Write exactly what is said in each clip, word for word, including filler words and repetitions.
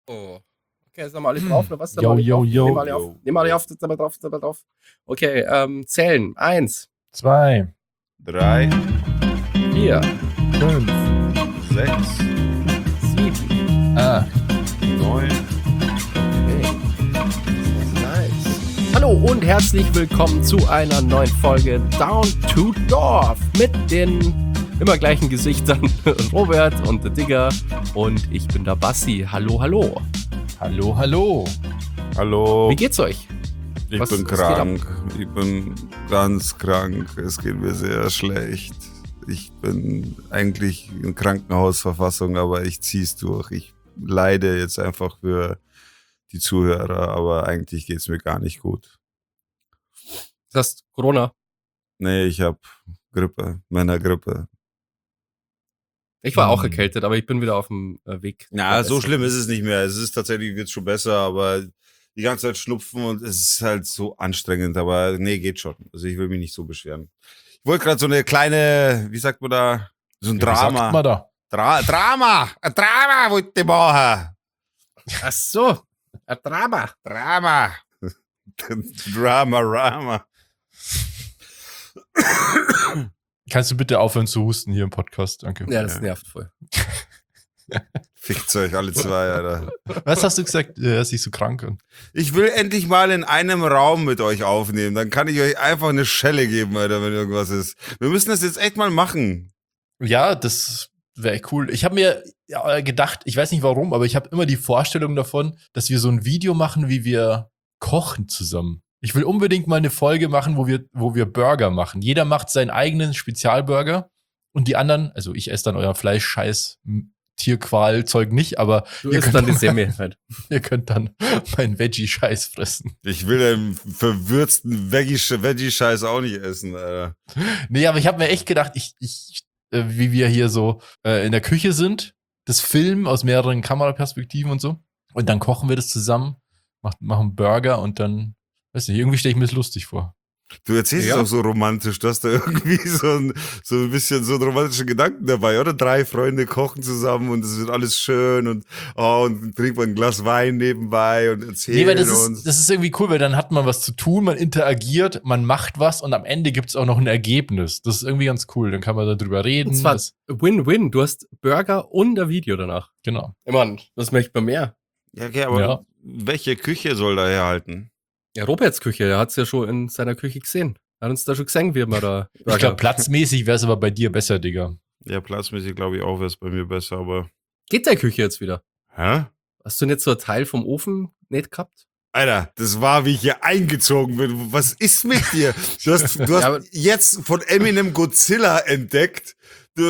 Oh. Okay, sind wir alle drauf, oder was? Sind wir Yo, alle yo, drauf? yo. Nehmen wir alle auf. Nehmen wir alle auf, sind wir drauf, sind wir drauf. Okay, ähm, zählen. Eins, Zwei, Drei, vier, fünf, sechs, sieben. acht. neun. Okay. Nice. Hallo und herzlich willkommen zu einer neuen Folge Down to Dorf mit den immer gleichen Gesichtern Robert und der Digger und ich bin der Bassi. Hallo, hallo. Hallo, hallo. Hallo. Wie geht's euch? Ich Was- bin was geht ab? krank. Ich bin ganz krank. Es geht mir sehr schlecht. Ich bin eigentlich in Krankenhausverfassung, aber ich zieh's durch. Ich leide jetzt einfach für die Zuhörer, aber eigentlich geht's mir gar nicht gut. Das heißt Corona. Nee, ich hab Grippe, Männergrippe. Ich war auch Hm. erkältet, aber ich bin wieder auf dem äh, Weg. Ja, Ja, so es- schlimm ist es nicht mehr. Es ist tatsächlich, wird schon besser, aber die ganze Zeit schnupfen und es ist halt so anstrengend. Aber nee, geht schon. Also ich will mich nicht so beschweren. Ich wollte gerade so eine kleine, wie sagt man da, so ein Ja, wie sagt Drama. man da? Dra Drama! Ein Drama wollte ich machen! Ach so, ein Drama. Drama! Drama, Rama. Kannst du bitte aufhören zu husten hier im Podcast? Danke. Ja, das Ja. nervt voll. Fickt euch alle zwei, Alter. Was hast du gesagt? Er ist nicht so krank. Und Ich will endlich mal in einem Raum mit euch aufnehmen. Dann kann ich euch einfach eine Schelle geben, Alter, wenn irgendwas ist. Wir müssen das jetzt echt mal machen. ja, das wäre cool. Ich habe mir ja, gedacht, ich weiß nicht warum, aber ich habe immer die Vorstellung davon, dass wir so ein Video machen, wie wir kochen zusammen. Ich will unbedingt mal eine Folge machen, wo wir, wo wir Burger machen. Jeder macht seinen eigenen Spezialburger und die anderen, also ich esse dann euer Fleisch, Scheiß, M- Tierqual-Zeug nicht, aber Du ihr isst könnt dann die dann- Semme halt. ihr könnt dann meinen Veggie-Scheiß fressen. Ich will den verwürzten Veggie- Veggie-Scheiß auch nicht essen, Alter. Nee, aber ich habe mir echt gedacht, ich, ich, äh, wie wir hier so äh, in der Küche sind, das Filmen aus mehreren Kameraperspektiven und so. Und dann kochen wir das zusammen, mach, machen Burger und dann, weiß nicht, irgendwie stelle ich mir das lustig vor. Du erzählst Ja. es auch so romantisch, du hast da irgendwie so ein, so ein bisschen so einen romantischen Gedanken dabei, oder? Drei Freunde kochen zusammen und es wird alles schön und, oh, und dann trinkt man ein Glas Wein nebenbei und erzählt Nee, weil das uns. ist, das ist irgendwie cool, weil dann hat man was zu tun, man interagiert, man macht was und am Ende gibt's auch noch ein Ergebnis. Das ist irgendwie ganz cool. Dann kann man darüber reden. Und zwar das, Win-Win. Du hast Burger und ein Video danach. genau. Ich Mann, das möchte man mehr. Ja, okay, aber Ja. welche Küche soll da herhalten? Ja, Roberts Küche, er hat es ja schon in seiner Küche gesehen. Er hat uns da schon gesehen, wie man da Ich glaube, platzmäßig wäre es aber bei dir besser, Digga. Ja, platzmäßig glaube ich auch wäre es bei mir besser, aber. Geht der Küche jetzt wieder? Hä? Hast du nicht so ein Teil vom Ofen nicht gehabt? Alter, das war, wie ich hier eingezogen bin. Was ist mit dir? Du hast, du Ja, hast aber- jetzt von Eminem Godzilla entdeckt. Du,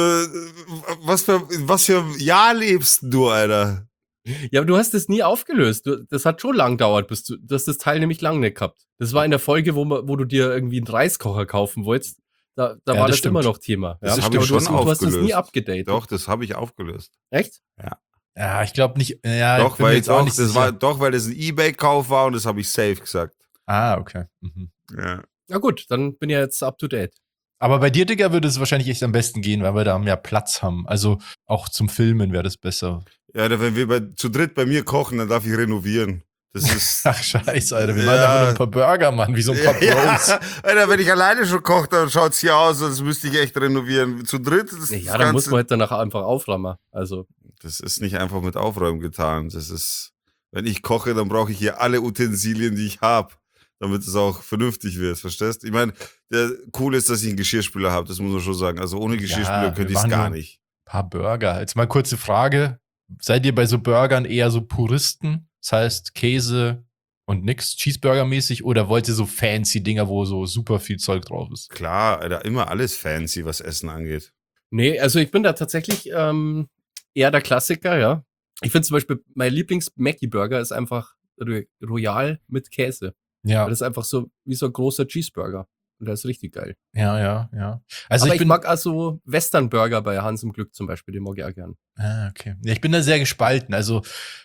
was für, was für ein Jahr lebst du, Alter? Ja, aber du hast es nie aufgelöst. Du, das hat schon lang gedauert, bis du, du hast das Teil nämlich lang nicht gehabt. Das war in der Folge, wo, ma- wo du dir irgendwie einen Reiskocher kaufen wolltest. Da, da Ja, war das das stimmt. immer noch Thema. Das Ja, hab aber ich du, schon hast, du hast das nie aufgelöst. abgedatet. Doch, das habe ich aufgelöst. Echt? Ja, ich glaube nicht. Ja, doch, ich bin mir weil, jetzt auch doch, nicht das sicher. war, doch, weil das ein Ebay-Kauf war und das habe ich safe gesagt. Ah, okay. Mhm. Ja. Na gut, dann bin ich jetzt up to date. Aber bei dir, Digga, würde es wahrscheinlich echt am besten gehen, weil wir da mehr Platz haben. Also auch zum Filmen wäre das besser. Ja, da- wenn wir bei, zu dritt bei mir kochen, dann darf ich renovieren. Das ist. Ach, scheiße, Alter. Wir Ja. machen einfach nur ein paar Burger, Mann, wie so ein paar Bros. Ja, Alter, wenn ich alleine schon koche, dann schaut's hier aus, als müsste ich echt renovieren. Zu dritt ist Ja, das ja dann muss Ganze- man halt danach einfach aufräumen. Also, Das ist nicht einfach mit Aufräumen getan. Das ist, wenn ich koche, dann brauche ich hier alle Utensilien, die ich habe, damit es auch vernünftig wird, verstehst? Ich meine, der cool ist, dass ich einen Geschirrspüler habe, das muss man schon sagen. Also ohne Geschirrspüler wir könnte ich es machen gar nur- nicht. Paar Burger. Jetzt mal kurze Frage. Seid ihr bei so Burgern eher so Puristen? Das heißt Käse und nix, Cheeseburger-mäßig? Oder wollt ihr so fancy Dinger, wo so super viel Zeug drauf ist? Klar, Alter, immer alles fancy, was Essen angeht. nee, also ich bin da tatsächlich ähm, eher der Klassiker, ja. Ich finde zum Beispiel, mein Lieblings-Mackie-Burger ist einfach Ro- Royal mit Käse. Ja, Weil das ist einfach so wie so ein großer Cheeseburger. Und der ist richtig geil. ja, ja, ja. Also Aber ich ich, bin, mag also Western-Burger bei Hans im Glück zum Beispiel, den mag ich auch gern. ah, okay. Ja, ich bin da sehr gespalten. Also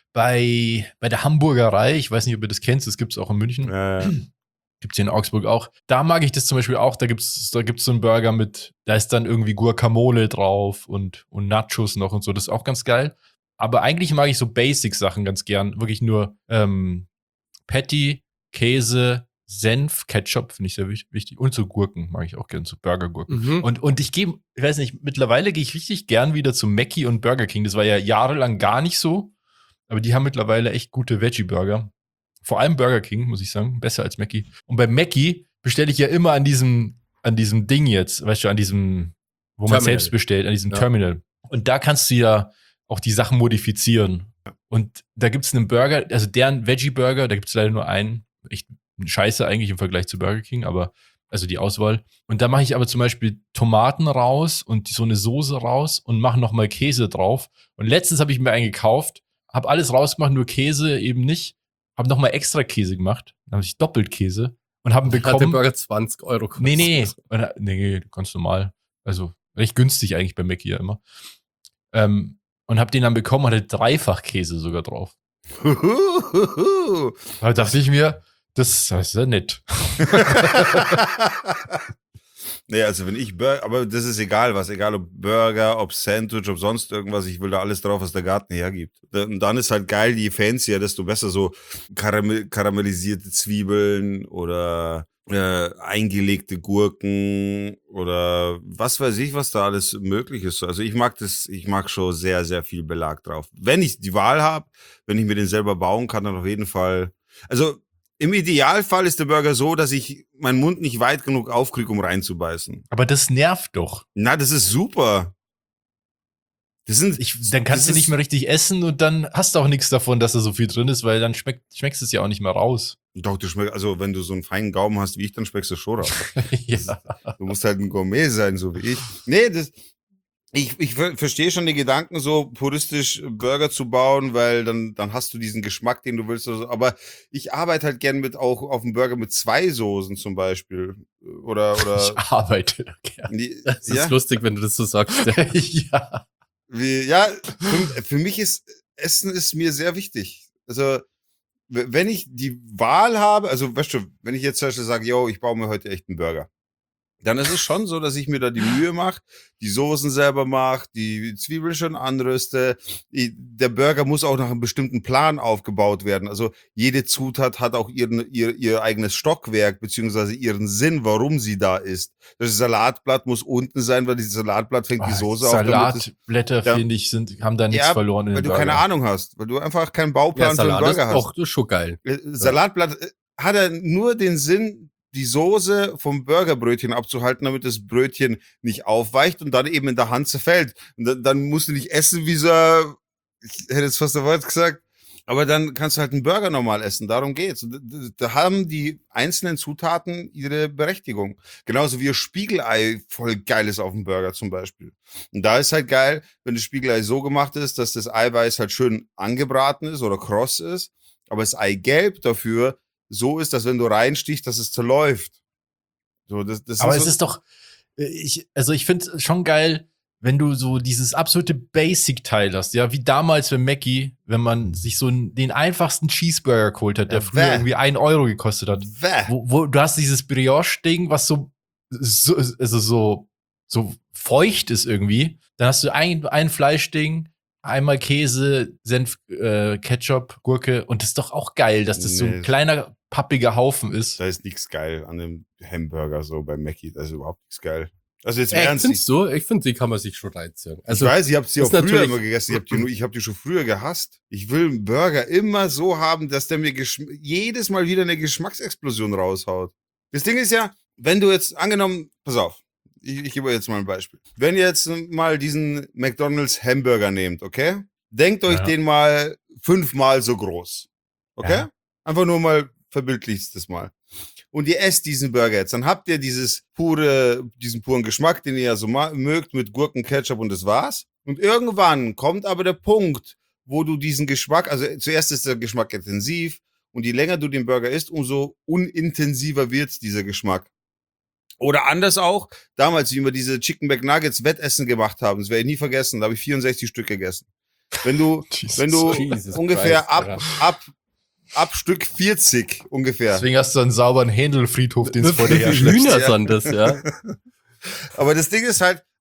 bei, bei der Hamburgerei, ich weiß nicht, ob ihr das kennt, das gibt es auch in München. Äh, Gibt's hier in Augsburg auch. Da mag ich das zum Beispiel auch. Da gibt's, da gibt's so einen Burger mit, da ist dann irgendwie Guacamole drauf und, und Nachos noch und so. Das ist auch ganz geil. Aber eigentlich mag ich so Basic-Sachen ganz gern. Wirklich nur ähm, Patty, Käse, Senf, Ketchup finde ich sehr wichtig. Und so Gurken mag ich auch gern, so Burgergurken. Mhm. Und, und ich gehe, ich weiß nicht, mittlerweile gehe ich richtig gern wieder zu Mackie und Burger King. Das war ja jahrelang gar nicht so. Aber die haben mittlerweile echt gute Veggie-Burger. Vor allem Burger King, muss ich sagen. Besser als Mackie. Und bei Mackie bestelle ich ja immer an diesem, an diesem Ding jetzt, weißt du, an diesem, wo man Terminal. selbst bestellt, an diesem Ja. Terminal. Und da kannst du ja auch die Sachen modifizieren. Und da gibt es einen Burger, also deren Veggie-Burger, da gibt es leider nur einen. Echt scheiße eigentlich im Vergleich zu Burger King, aber also die Auswahl. Und da mache ich aber zum Beispiel Tomaten raus und so eine Soße raus und mache nochmal Käse drauf. Und letztens habe ich mir einen gekauft, habe alles rausgemacht, nur Käse eben nicht. Habe nochmal extra Käse gemacht. Dann habe ich doppelt Käse und habe ihn Hat der bekommen. Burger zwanzig Euro gekostet. Nee, nee. Oder- Nee, ganz normal. Also recht günstig eigentlich bei Mackie ja immer. Ähm, und habe den dann bekommen und hatte dreifach Käse sogar drauf. Da dachte ich mir, das, das ist ja nett. Nee, also wenn ich Burger, aber das ist egal was, egal ob Burger, ob Sandwich, ob sonst irgendwas, ich will da alles drauf, was der Garten hergibt. Und dann ist halt geil, je fancier, desto besser so karamell karamellisierte Zwiebeln oder äh, eingelegte Gurken oder was weiß ich, was da alles möglich ist. Also ich mag das, ich mag schon sehr, sehr viel Belag drauf. Wenn ich die Wahl habe, wenn ich mir den selber bauen kann, dann auf jeden Fall. Also im Idealfall ist der Burger so, dass ich meinen Mund nicht weit genug aufkriege, um reinzubeißen. Aber das nervt doch. Na, das ist super. Das sind, Ich, dann kannst das du nicht ist- mehr richtig essen und dann hast du auch nichts davon, dass da so viel drin ist, weil dann schmeckt, schmeckst du es ja auch nicht mehr raus. Doch, du schmeckst, also wenn du so einen feinen Gaumen hast wie ich, dann schmeckst du schon raus. Ja. Du musst halt ein Gourmet sein, so wie ich. Nee, das, ich, ich ver- verstehe schon den Gedanken, so puristisch Burger zu bauen, weil dann, dann hast du diesen Geschmack, den du willst. Oder so. Aber ich arbeite halt gern mit auch auf dem Burger mit zwei Soßen zum Beispiel. Oder, Ich oder. arbeite da gerne. Nee, Das ist ja, lustig, wenn du das so sagst. Ja. wie, ja für, für mich ist Essen ist mir sehr wichtig. Also, w- wenn ich die Wahl habe, also weißt du, wenn ich jetzt zum Beispiel sage, yo, ich baue mir heute echt einen Burger, dann ist es schon so, dass ich mir da die Mühe mache, die Soßen selber mache, die Zwiebeln schon anröste. I- Der Burger muss auch nach einem bestimmten Plan aufgebaut werden. Also jede Zutat hat auch ihren, ihr, ihr eigenes Stockwerk, beziehungsweise ihren Sinn, warum sie da ist. Das Salatblatt muss unten sein, weil dieses Salatblatt fängt die Soße auf. damit es- Salatblätter, Ja. finde ich, sind, haben da nichts Ja, verloren in weil den du keine Burger. Ahnung hast, weil du einfach keinen Ja, Bauplan für einen Salat ist Burger hast. doch das ist schon geil. Äh, Salatblatt äh, hat er nur den Sinn, die Soße vom Burgerbrötchen abzuhalten, damit das Brötchen nicht aufweicht und dann eben in der Hand zerfällt. Und dann, dann musst du nicht essen wie so, ein- ich hätte jetzt fast ein Wort gesagt, aber dann kannst du halt einen Burger normal essen, darum geht's. Und da, da haben die einzelnen Zutaten ihre Berechtigung. Genauso wie ein Spiegelei voll geil ist auf dem Burger zum Beispiel. Und da ist halt geil, wenn das Spiegelei so gemacht ist, dass das Eiweiß halt schön angebraten ist oder kross ist, aber das Eigelb dafür so ist, dass wenn du reinstichst, dass es zerläuft. So, das, das Aber sind es so, ist doch, äh, ich, also ich finde es schon geil, wenn du so dieses absolute Basic-Teil hast, ja, wie damals bei Mackie, wenn man sich so einen- den einfachsten Cheeseburger geholt hat, der Ja, früher bäh. irgendwie ein Euro gekostet hat. Bäh. Wo, wo du hast dieses Brioche-Ding, was so, so, also so, so feucht ist irgendwie. Dann hast du ein, ein Fleischding, einmal Käse, Senf, äh, Ketchup, Gurke und das ist doch auch geil, dass das so Nee. ein kleiner, pappiger Haufen ist. Da ist nichts geil an dem Hamburger so bei Mackie. Da ist überhaupt nichts geil. Also jetzt im Echt, Ernst. Ich, findest du? Ich finde, die kann man sich schon reinziehen. ich weiß, ich habe sie auch ist früher natürlich- immer gegessen. Ich habe die, nur- ich hab die schon früher gehasst. Ich will einen Burger immer so haben, dass der mir geschm- jedes Mal wieder eine Geschmacksexplosion raushaut. Das Ding ist ja, wenn du jetzt angenommen, pass auf, ich, ich gebe euch jetzt mal ein Beispiel. Wenn ihr jetzt mal diesen McDonald's Hamburger nehmt, okay? Denkt euch Ja. den mal fünfmal so groß. Okay? Ja. Einfach nur mal verbildlicht das mal. Und ihr esst diesen Burger jetzt, dann habt ihr dieses pure, diesen puren Geschmack, den ihr ja so ma- mögt, mit Gurken, Ketchup und das war's. Und irgendwann kommt aber der Punkt, wo du diesen Geschmack, also zuerst ist der Geschmack intensiv und je länger du den Burger isst, umso unintensiver wird dieser Geschmack. Oder anders auch, damals, wie wir diese Chicken McNuggets Wettessen gemacht haben, das werde ich nie vergessen, da habe ich vierundsechzig Stück gegessen. Wenn du, Jesus. wenn du Jesus ungefähr Christ, ab, Alter. ab, ab Stück vierzig ungefähr. Deswegen hast du einen sauberen Händelfriedhof, den es vor dir Wie viele herschleppst. Hühner ja. sind das, ja? Aber das Ding ist halt,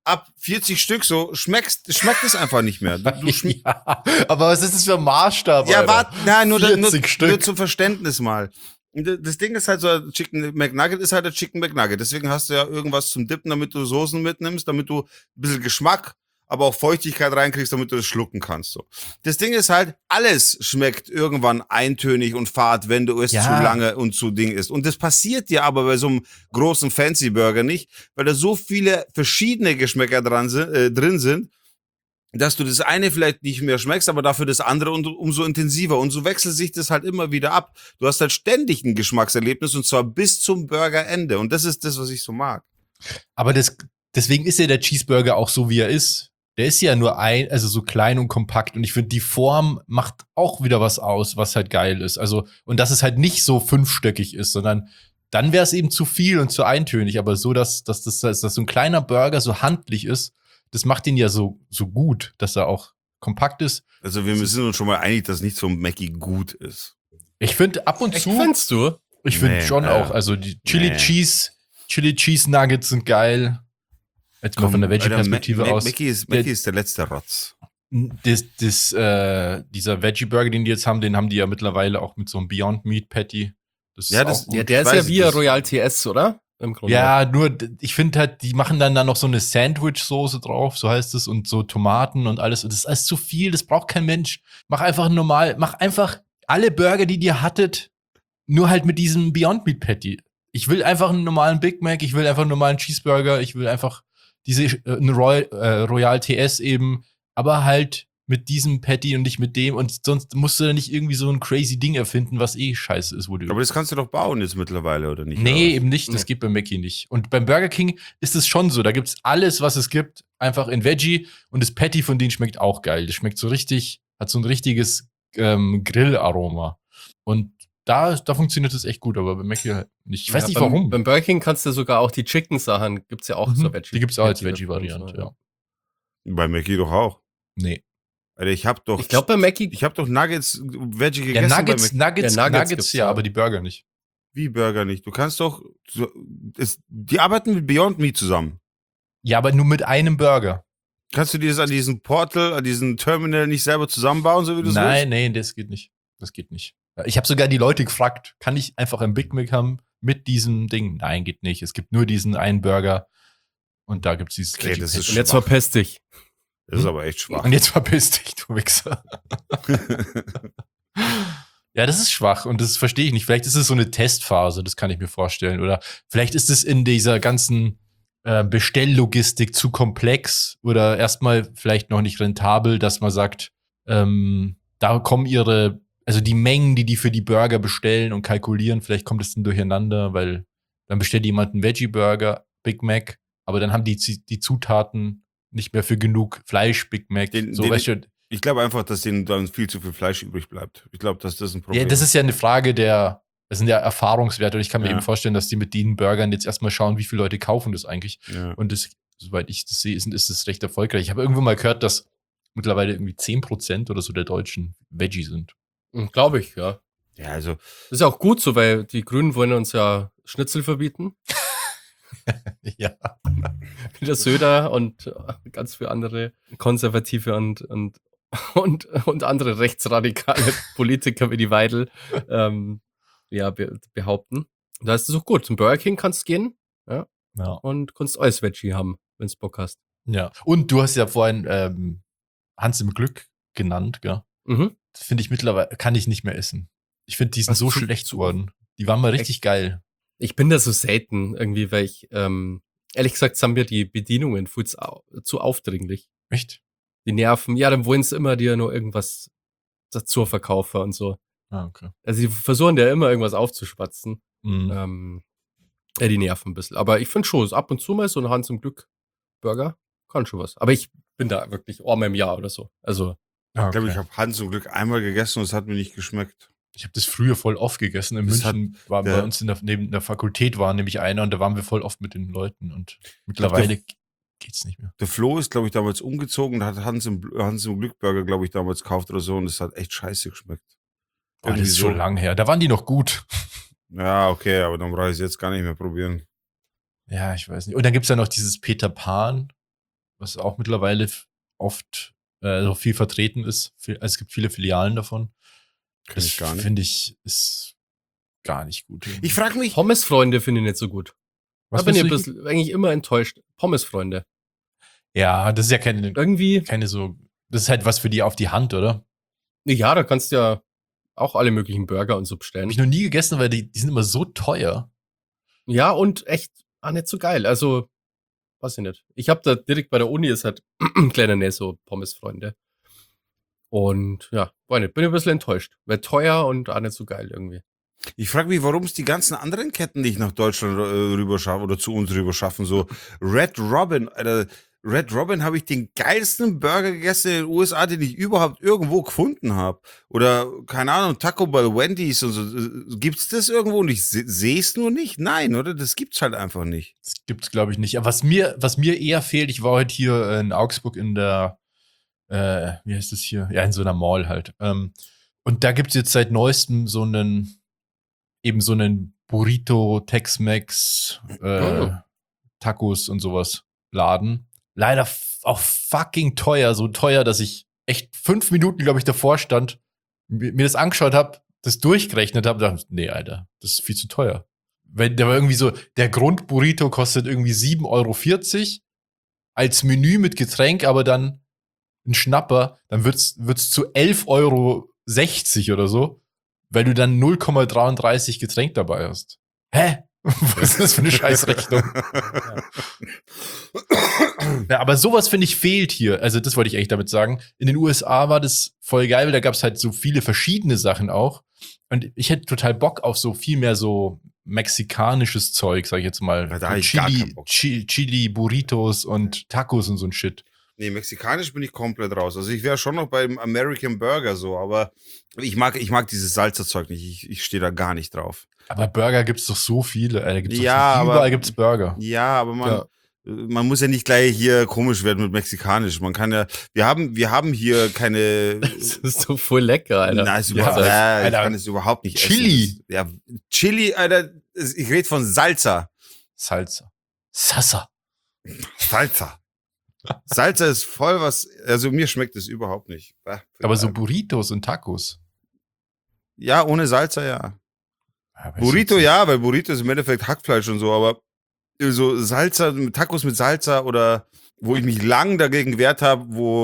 ab vierzig Stück so schmeckst, schmeckt es einfach nicht mehr. Du, du schme- ja, aber was ist das für ein Maßstab? ja, Alter? warte, nein, nur, nur, vierzig Stück. nur zum Verständnis mal. Das Ding ist halt so, ein Chicken McNugget ist halt ein Chicken McNugget. Deswegen hast du ja irgendwas zum Dippen, damit du Soßen mitnimmst, damit du ein bisschen Geschmack, aber auch Feuchtigkeit reinkriegst, damit du das schlucken kannst. So. Das Ding ist halt, alles schmeckt irgendwann eintönig und fad, wenn du es Ja. zu lange und zu Ding isst. Und das passiert dir aber bei so einem großen Fancy Burger nicht, weil da so viele verschiedene Geschmäcker dran sind, äh, drin sind, dass du das eine vielleicht nicht mehr schmeckst, aber dafür das andere und umso intensiver. Und so wechselt sich das halt immer wieder ab. Du hast halt ständig ein Geschmackserlebnis und zwar bis zum Burgerende. Und das ist das, was ich so mag. Aber das, deswegen ist ja der Cheeseburger auch so, wie er ist. Der ist ja nur ein, also so klein und kompakt. Und ich finde, die Form macht auch wieder was aus, was halt geil ist. Also, und dass es halt nicht so fünfstöckig ist, sondern dann wäre es eben zu viel und zu eintönig. Aber so, dass, dass, das, dass so ein kleiner Burger so handlich ist, das macht ihn ja so, so gut, dass er auch kompakt ist. Also wir sind uns schon mal einig, dass nicht so ein Mackie gut ist. Ich finde ab und Echt, zu, findest du? ich finde Nee, schon äh, auch, also die Chili nee. Cheese, Chili Cheese Nuggets sind geil. Jetzt mal von der Veggie-Perspektive Alter, Ma- aus. Ma- Mackie ist, Der- Mackie ist der letzte Rotz. Das, das, äh, dieser Veggie-Burger, den die jetzt haben, den haben die ja mittlerweile auch mit so einem Beyond Meat Patty. Das Ja, ist das- auch gut. Ja, der Ich ist ja weiß, wie das- Royal T S, oder? Im Grunde. Ja, nur, d- ich finde halt, die machen dann da noch so eine Sandwich-Soße drauf, so heißt es, und so Tomaten und alles. Und das ist alles zu viel, das braucht kein Mensch. Mach einfach normal, mach einfach alle Burger, die ihr hattet, nur halt mit diesem Beyond Meat Patty. Ich will einfach einen normalen Big Mac, ich will einfach einen normalen Cheeseburger, ich will einfach diese, äh, eine Royal, äh, Royal T S eben, aber halt mit diesem Patty und nicht mit dem. Und sonst musst du da nicht irgendwie so ein crazy Ding erfinden, was eh scheiße ist, wo du. Aber das kannst du doch bauen jetzt mittlerweile, oder nicht? Nee, oder? eben nicht. Das Nee. geht bei Mackie nicht. Und beim Burger King ist es schon so. Da gibt's alles, was es gibt, einfach in Veggie. Und das Patty von denen schmeckt auch geil. Das schmeckt so richtig, hat so ein richtiges ähm, Grillaroma. Und da, da funktioniert das echt gut, aber bei Mackie halt nicht. Ich weiß Ja, nicht beim, warum. Beim Burger King kannst du sogar auch die Chicken-Sachen, gibt's ja auch Mhm. so Veggie. Die gibt's auch als Veggie davon Veggie-Variante, und so, ja. Bei Mackie doch auch. Nee. Alter, ich hab doch, Ich glaube, bei Mackie, ich hab doch Nuggets, Veggie Ja, gegessen Nuggets, bei Nuggets, Ja, Nuggets Nuggets, gibt's, ja, ja. aber die Burger nicht. Mackie Burger nicht. Du kannst doch, so, es, die arbeiten mit Beyond Meat zusammen. Ja, aber nur mit einem Burger. Kannst du dir das an diesem Portal, an diesem Terminal nicht selber zusammenbauen, so wie du es willst? Nein, nee, das geht nicht. Das geht nicht. Ich habe sogar die Leute gefragt, kann ich einfach ein Big Mac haben mit diesem Ding? Nein, geht nicht. Es gibt nur diesen einen Burger und da gibt's dieses Okay, Veggie das Patty. ist und jetzt schwach. verpiss dich. Das ist aber echt schwach. Und jetzt verpiss dich, du Wichser. Ja, das ist schwach und das verstehe ich nicht. Vielleicht ist es so eine Testphase, das kann ich mir vorstellen. Oder vielleicht ist es in dieser ganzen äh, Bestelllogistik zu komplex oder erstmal vielleicht noch nicht rentabel, dass man sagt, ähm, da kommen ihre, also die Mengen, die die für die Burger bestellen und kalkulieren, vielleicht kommt es dann durcheinander, weil dann bestellt jemand einen Veggie-Burger, Big Mac, aber dann haben die die Zutaten nicht mehr für genug Fleisch, Big Mac. Den- so, den- weißt du, Ich glaube einfach, dass denen dann viel zu viel Fleisch übrig bleibt. Ich glaube, dass das ein Problem ja, das ist ja eine Frage der, das sind ja Erfahrungswerte und ich kann mir Ja. eben vorstellen, dass die mit den Burgern jetzt erstmal schauen, wie viele Leute kaufen das eigentlich. Ja. Und das, soweit ich das sehe, ist, ist das recht erfolgreich. Ich habe irgendwo mal gehört, dass mittlerweile irgendwie zehn Prozent oder so der Deutschen Veggie sind. Glaube ich, ja. ja, also, Das ist ja auch gut so, weil die Grünen wollen uns ja Schnitzel verbieten. Ja. Wieder Söder und äh, ganz viele andere Konservative und, und, und, und andere rechtsradikale Politiker wie die Weidel ähm, ja, be behaupten. Da ist es auch gut. Zum Burger King kannst du gehen Ja. und kannst alles Veggie haben, wenn du Bock hast. Ja. Und du hast ja vorhin ähm, Hans im Glück genannt, gell? Mhm. Das finde ich mittlerweile, kann ich nicht mehr essen. Ich finde, die sind Was, so zu- schlecht zu- geworden. Die waren mal richtig geil. Ich bin da so selten irgendwie, weil ich, ähm, ehrlich gesagt, sind mir die Bedienungen viel zu, au- zu aufdringlich. Echt? Die nerven. Ja, dann wollen sie immer dir nur irgendwas dazu verkaufen und so. Ah, okay. Also die versuchen dir immer irgendwas aufzuschwatzen. Mhm. Ähm, ja, die nerven ein bisschen. Aber ich finde schon, so ab und zu mal so ein Hans im Glück Burger kann schon was. Aber ich bin da wirklich einmal im Jahr oder so. Also, Ah, ich glaube, okay. ich habe Hans zum Glück einmal gegessen und es hat mir nicht geschmeckt. Ich habe das früher voll oft gegessen. In Das München war der- bei uns in der, neben der Fakultät war nämlich einer und da waren wir voll oft mit den Leuten und mittlerweile geht's nicht mehr. Der Flo ist, glaube ich, damals umgezogen und hat Hans im, Bl- Hans im Glück Burger, glaube ich, damals gekauft oder so und es hat echt scheiße geschmeckt. Boah, das Irgendwie ist schon lang her. Da waren die noch gut. Ja, okay, aber dann brauche ich es jetzt gar nicht mehr probieren. Ja, ich weiß nicht. Und dann gibt's ja noch dieses Peter Pan. was auch mittlerweile f- oft äh, so viel vertreten ist. Viel, also es gibt viele Filialen davon. Kenn Das ich gar nicht. finde ich ist gar nicht gut. Ich frage mich, Pommesfreunde finde ich nicht so gut. Was da bin ich ein findest du bisschen, eigentlich immer enttäuscht. Pommesfreunde. nicht? Ja, das ist ja keine, Irgendwie, keine so. Das ist halt was für die auf die Hand, oder? ja, da kannst du ja auch alle möglichen Burger und so bestellen. Habe ich noch nie gegessen, weil die, die sind immer so teuer. Ja, und echt auch nicht so geil. Also, weiß ich nicht. Ich habe da direkt bei der Uni ist halt ein kleiner Nähe so Pommesfreunde. Und ja, weiß nicht, bin ein bisschen enttäuscht. Wäre teuer und auch nicht so geil irgendwie. ich frage mich, warum es die ganzen anderen Ketten nicht nach Deutschland äh, rüber schaffen oder zu uns rüber schaffen. So Red Robin, Alter, Red Robin habe ich den geilsten Burger gegessen in den U S A, den ich überhaupt irgendwo gefunden habe. Oder, keine Ahnung, Taco Bell, Wendy's und so. Gibt's das irgendwo und ich sehe es nur nicht? Nein, oder? Das gibt's halt einfach nicht. Das gibt's, glaube ich, nicht. Aber was mir, was mir eher fehlt, ich war heute hier in Augsburg in der, äh, wie heißt das hier? Ja, in so einer Mall halt. Ähm, und da gibt's jetzt seit neuestem so einen, eben so einen Burrito, Tex-Mex, äh, Oh. Tacos und sowas Laden. Leider f- auch fucking teuer, so teuer, dass ich echt fünf Minuten, glaube ich, davor stand, mi- mir das angeschaut habe, das durchgerechnet habe, dachte, nee, Alter, das ist viel zu teuer. Wenn der war irgendwie so, der Grund-Burrito kostet irgendwie sieben Euro vierzig als Menü mit Getränk, aber dann ein Schnapper, dann wird's, wird's zu elf Euro sechzig oder so, weil du dann null Komma dreiunddreißig Getränk dabei hast. Hä? Was ist das für eine Scheißrechnung? Ja, aber sowas, finde ich, fehlt hier. Also, das wollte ich eigentlich damit sagen. In den U S A war das voll geil, weil da gab es halt so viele verschiedene Sachen auch. Und ich hätte total Bock auf so viel mehr so mexikanisches Zeug, sag ich jetzt mal. Ja, da So hab ich gar Chili, keinen Bock. Chi- Chili, Burritos und Tacos und so ein Shit. Nee, mexikanisch bin ich komplett raus. Also ich wäre schon noch beim American Burger so, aber ich mag, ich mag dieses Salzerzeug nicht. Ich, ich stehe da gar nicht drauf. Aber Burger gibt's doch so viele. Ey, da gibt's Ja, doch, aber- überall gibt's Burger. Ja, aber man, Ja. man muss ja nicht gleich hier komisch werden mit mexikanisch. Man kann ja, wir haben, wir haben hier keine. Das ist so voll lecker, Alter. Nein, ist Ja, überhaupt, ja, ich Alter. kann es überhaupt nicht Chili. essen. Das- Ja, Chili, Alter. Ich rede von Salsa. Salsa. Sassa. Salsa. Salsa ist voll was, also mir schmeckt es überhaupt nicht. Bah, Aber so Burritos und Tacos. Ja, ohne Salsa, ja. Ja, weiß Burrito, ich jetzt ja, weil Burrito ist im Endeffekt Hackfleisch und so, aber so Salsa, Tacos mit Salza oder wo ich mich lang dagegen gewehrt habe,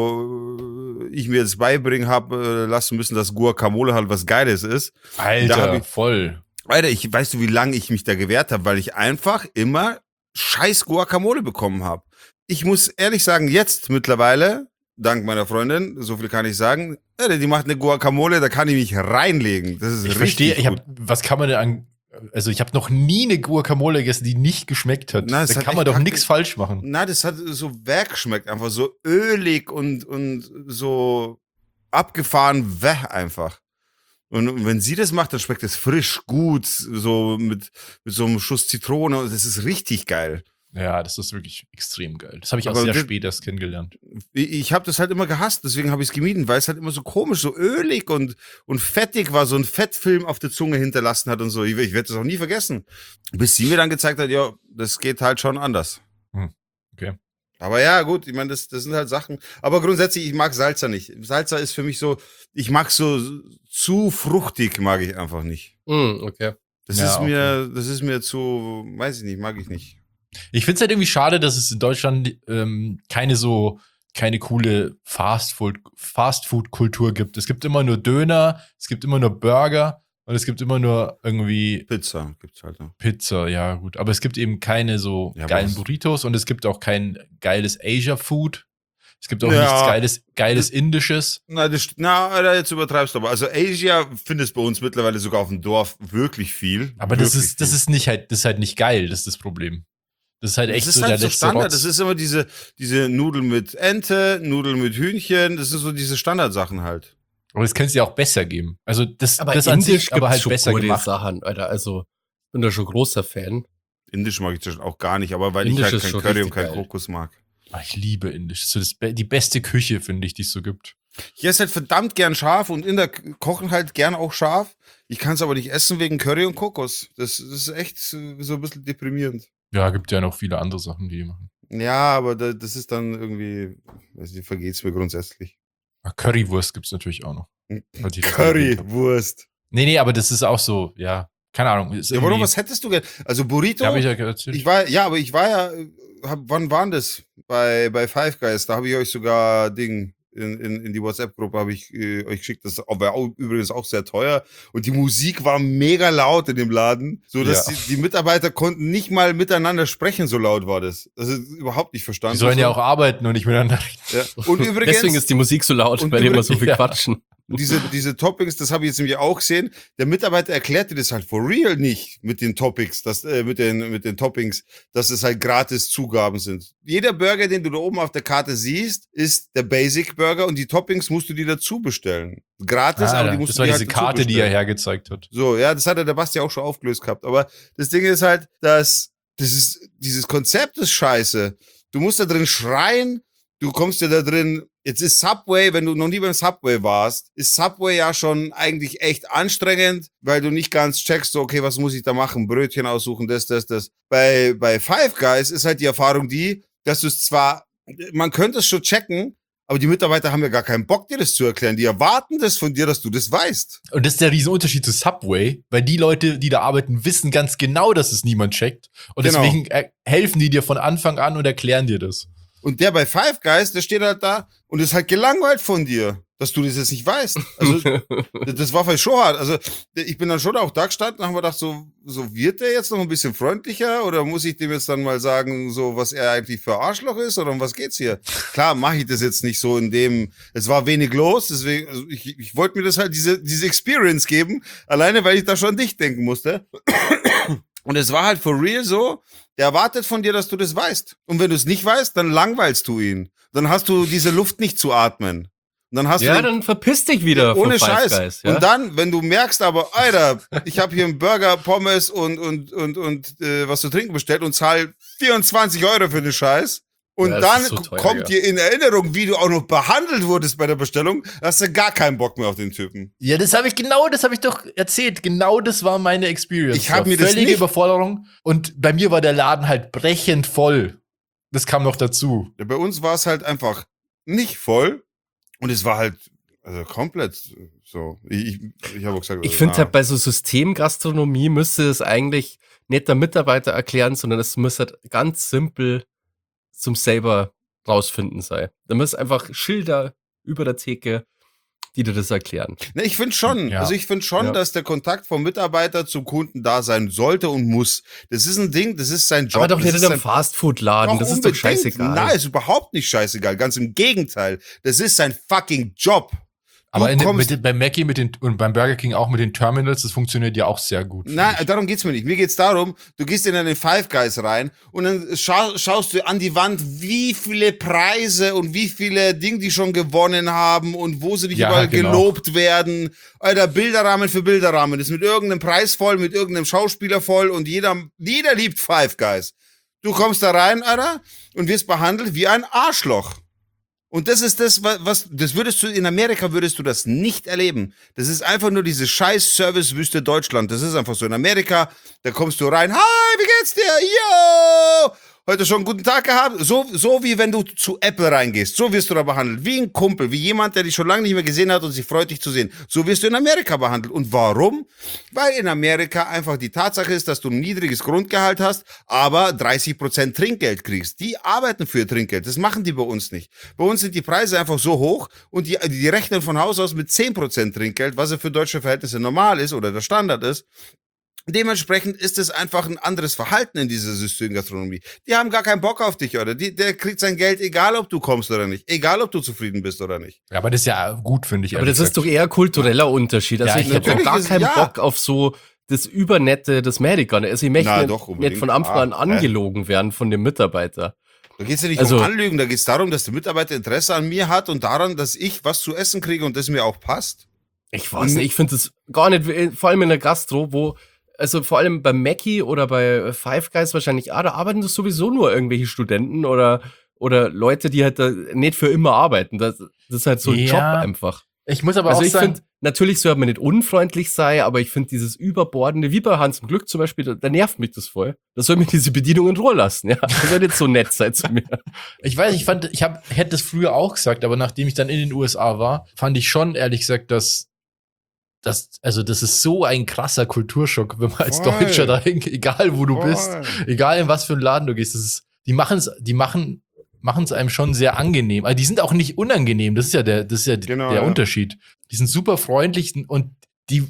wo ich mir jetzt beibringen habe, lassen müssen, dass Guacamole halt was Geiles ist. nicht. Alter, Da hab ich- voll. Alter, ich weißt du, wie lange ich mich da gewehrt habe, weil ich einfach immer scheiß Guacamole bekommen habe. Ich muss ehrlich sagen, jetzt mittlerweile, dank meiner Freundin, so viel kann ich sagen, Alter, die macht eine Guacamole, da kann ich mich reinlegen. Das ist Ich richtig verstehe, ich gut. hab, was kann man denn an, also ich habe noch nie eine Guacamole gegessen, die nicht geschmeckt hat. Na, es da hat kann man echt doch kacke- nichts falsch machen. Na, das hat so weggeschmeckt, einfach so ölig und, und so abgefahren weh einfach. Und wenn sie das macht, dann schmeckt es frisch, gut, so mit, mit so einem Schuss Zitrone und das ist richtig geil. Ja, das ist wirklich extrem geil. Das habe ich auch Aber sehr das- spät erst kennengelernt. Ich, ich habe das halt immer gehasst, deswegen habe ich es gemieden, weil es halt immer so komisch, so ölig und, und fettig war, so ein Fettfilm auf der Zunge hinterlassen hat und so. Ich, ich werde das auch nie vergessen. Bis sie mir dann gezeigt hat, ja, das geht halt schon anders. Hm, okay. Aber ja, gut, ich meine, das, das sind halt Sachen. Aber grundsätzlich, ich mag Salsa nicht. Salsa ist für mich so, ich mag so zu fruchtig, mag ich einfach nicht. Mm, okay. Das Ja, ist okay. mir, das ist mir zu, weiß ich nicht, mag ich nicht. Ich finde es halt irgendwie schade, dass es in Deutschland ähm, keine so, keine coole Fastfood, Fastfood-Kultur gibt. Es gibt immer nur Döner, es gibt immer nur Burger und es gibt immer nur irgendwie Pizza gibt's halt noch. Pizza, ja gut. Aber es gibt eben keine so Ja, geilen was? Burritos und es gibt auch kein geiles Asia-Food. Es gibt auch Ja. nichts geiles, geiles Indisches. Na, das, na, Alter, jetzt übertreibst du aber. Also Asia findest bei uns mittlerweile sogar auf dem Dorf wirklich viel. Aber das Wirklich ist, das viel. ist nicht halt, das ist halt nicht geil, das ist das Problem. Das ist halt echt das ist so halt der so letzte Standard. Rotz. Das ist immer diese, diese Nudeln mit Ente, Nudeln mit Hühnchen. Das sind so diese Standardsachen halt. Aber das könnte es ja auch besser geben. Also das, Aber das an Indisch sich aber gibt's halt schon besser gute gemacht. Sachen, Alter. Also, ich bin da schon großer Fan. Indisch mag ich das auch gar nicht, aber weil Indisch ich ist halt kein schon Curry und richtig kein geil. Kokos mag. Ah, ich liebe Indisch. Das ist so das, be- die beste Küche, finde ich, die es so gibt. Ich esse halt verdammt gern scharf und Inder k- kochen halt gern auch scharf. Ich kann es aber nicht essen wegen Curry und Kokos. Das, das ist echt so so ein bisschen deprimierend. Ja, gibt ja noch viele andere Sachen, die die machen. Ja, aber da, das ist dann irgendwie, weiß nicht, vergeht es mir grundsätzlich. Currywurst gibt's natürlich auch noch. Currywurst. Nee, nee, aber das ist auch so, ja, keine Ahnung. Ist Ja, warum, was hättest du gerne? Also Burrito, Ja, hab ich ja erzählt. ich war, ja, aber ich war ja, hab, wann waren das? Bei, bei Five Guys, da habe ich euch sogar Ding, in, in, in die WhatsApp-Gruppe habe ich äh, euch geschickt, das war auch, übrigens auch sehr teuer und die Musik war mega laut in dem Laden, so dass Ja. die, die Mitarbeiter konnten nicht mal miteinander sprechen, so laut war das. Das ist überhaupt nicht verstanden. Die sollen so. ja auch arbeiten und nicht miteinander reden. Ja. Und übrigens, Deswegen ist die Musik so laut, und weil die immer übrig- so viel ja. quatschen. diese, diese Toppings, das habe ich jetzt nämlich auch gesehen. Der Mitarbeiter erklärte das halt for real nicht mit den Topics, das, äh, mit, den, mit den Toppings, dass es halt gratis Zugaben sind. Jeder Burger, den du da oben auf der Karte siehst, ist der Basic Burger und die Toppings musst du dir dazu bestellen. Gratis, Ah, aber die musst das du war dir diese halt dazu Karte, die er bestellen. hergezeigt hat. So, ja, das hat der Basti auch schon aufgelöst gehabt. Aber das Ding ist halt, dass das ist, dieses Konzept ist scheiße. Du musst da drin schreien, du kommst ja da drin, jetzt ist Subway, wenn du noch nie beim Subway warst, ist Subway ja schon eigentlich echt anstrengend, weil du nicht ganz checkst, so, okay, was muss ich da machen? Brötchen aussuchen, das, das, das. Bei, bei Five Guys ist halt die Erfahrung die, dass du es zwar, man könnte es schon checken, aber die Mitarbeiter haben ja gar keinen Bock, dir das zu erklären. Die erwarten das von dir, dass du das weißt. Und das ist der Riesenunterschied zu Subway, weil die Leute, die da arbeiten, wissen ganz genau, dass es niemand checkt. Und Genau. deswegen äh, helfen die dir von Anfang an und erklären dir das. Und der bei Five Guys, der steht halt da und ist halt gelangweilt von dir, dass du das jetzt nicht weißt. Also, das war vielleicht schon hart. Also, ich bin dann schon auch da gestanden und habe mir gedacht, so, so wird der jetzt noch ein bisschen freundlicher oder muss ich dem jetzt dann mal sagen, so, was er eigentlich für Arschloch ist oder um was geht's hier? Klar, mache ich das jetzt nicht so in dem, es war wenig los, deswegen, also ich, ich wollte mir das halt diese, diese Experience geben, alleine, weil ich da schon an dich denken musste. Und es war halt for real so, der erwartet von dir, dass du das weißt. Und wenn du es nicht weißt, dann langweilst du ihn. Dann hast du diese Luft nicht zu atmen. Und dann hast Ja, du den, dann verpiss dich wieder ohne von Five Scheiß. Guys. Ja? Und dann, wenn du merkst, aber, Alter, ich habe hier einen Burger, Pommes und, und, und, und äh, was zu trinken bestellt und zahl vierundzwanzig Euro für den Scheiß. Und Ja, das dann ist so teuer, kommt ja. dir in Erinnerung, wie du auch noch behandelt wurdest bei der Bestellung, hast du gar keinen Bock mehr auf den Typen. Ja, das habe ich genau, das habe ich doch erzählt. Genau das war meine Experience. Ich hab War mir das völlige nicht- Überforderung. Und bei mir war der Laden halt brechend voll. Das kam noch dazu. Ja, bei uns war es halt einfach nicht voll und es war halt also komplett so. Ich, ich, ich habe auch gesagt, Ich also, finde na, halt bei so Systemgastronomie müsste es eigentlich nicht der Mitarbeiter erklären, sondern es müsste halt ganz simpel zum selber rausfinden sein. Da müssen einfach Schilder über der Theke, die dir das erklären. Ne, ich finde schon, Ja. also ich finde schon, Ja. dass der Kontakt vom Mitarbeiter zum Kunden da sein sollte und muss. Das ist ein Ding, das ist sein Job. Aber doch das nicht ist in einem sein- Fastfood-Laden, das ist doch unbedingt. scheißegal. Nein, ist überhaupt nicht scheißegal. Ganz im Gegenteil. Das ist sein fucking Job. Du Aber in, den- kommst- mit, den- beim Mackie mit den, und beim Burger King auch mit den Terminals, das funktioniert ja auch sehr gut. finde Nein, ich. darum geht's mir nicht. Mir geht's darum, du gehst in einen Five Guys rein und dann schau, schaust du an die Wand, wie viele Preise und wie viele Dinge die schon gewonnen haben und wo sie nicht Ja, überall genau. gelobt werden. Alter, Bilderrahmen für Bilderrahmen. Das ist mit irgendeinem Preis voll, mit irgendeinem Schauspieler voll und jeder, jeder liebt Five Guys. Du kommst da rein, Alter, und wirst behandelt wie ein Arschloch. Und das ist das, wa- was, das würdest du, in Amerika würdest du das nicht erleben. Das ist einfach nur diese scheiß Servicewüste Deutschland. Das ist einfach so. In Amerika, da kommst du rein, hi, wie geht's dir? Yo! Heute schon einen guten Tag gehabt? So, so wie wenn du zu Apple reingehst. So wirst du da behandelt. Wie ein Kumpel, wie jemand, der dich schon lange nicht mehr gesehen hat und sich freut, dich zu sehen. So wirst du in Amerika behandelt. Und warum? Weil in Amerika einfach die Tatsache ist, dass du ein niedriges Grundgehalt hast, aber dreißig Prozent Trinkgeld kriegst. Die arbeiten für Trinkgeld. Das machen die bei uns nicht. Bei uns sind die Preise einfach so hoch und die, die rechnen von Haus aus mit zehn Prozent Trinkgeld, was ja für deutsche Verhältnisse normal ist oder der Standard ist. Dementsprechend ist es einfach ein anderes Verhalten in dieser Systemgastronomie. Die haben gar keinen Bock auf dich, oder? Die, der kriegt sein Geld, egal ob du kommst oder nicht. Egal ob du zufrieden bist oder nicht. Ja, aber das ist ja gut, finde ich. Aber das ehrlich ist doch gesagt. eher kultureller Unterschied. Also Ja, ich ich- hätte doch natürlich gar ist- keinen ja. Bock auf so das Übernette des Medikern. Also ich möchte Na, nicht, doch, unbedingt. nicht von Anfang an Ah, hä? angelogen werden von dem Mitarbeiter. Da geht es ja nicht Also- um Anlügen, da geht es darum, dass der Mitarbeiter Interesse an mir hat und daran, dass ich was zu essen kriege und das mir auch passt. Ich weiß nicht, ich finde es gar nicht, vor allem in der Gastro, wo, also vor allem bei Mackie oder bei Five Guys wahrscheinlich, ah, da arbeiten das sowieso nur irgendwelche Studenten oder, oder Leute, die halt da nicht für immer arbeiten. Das, das ist halt so ein Ja. Job einfach. Ich muss aber Also auch ich sagen, finde, natürlich soll man nicht unfreundlich sein, aber ich finde dieses Überbordende, wie bei Hans im Glück zum Beispiel, da, da nervt mich das voll. Da soll mir diese Bedienung in Ruhe lassen, ja. Das soll nicht so nett sein zu mir. ich weiß, ich fand, ich hab, hätte das früher auch gesagt, aber nachdem ich dann in den U S A war, fand ich schon, ehrlich gesagt, dass, dass also das ist so ein krasser Kulturschock, wenn man als Voll. Deutscher da hingeht, egal wo du Voll. bist, egal in was für einen Laden du gehst, das ist, die machen es, die machen machen es einem schon sehr angenehm. Aber die sind auch nicht unangenehm. Das ist ja der, das ist ja Genau, der ja. Unterschied. Die sind super freundlich und die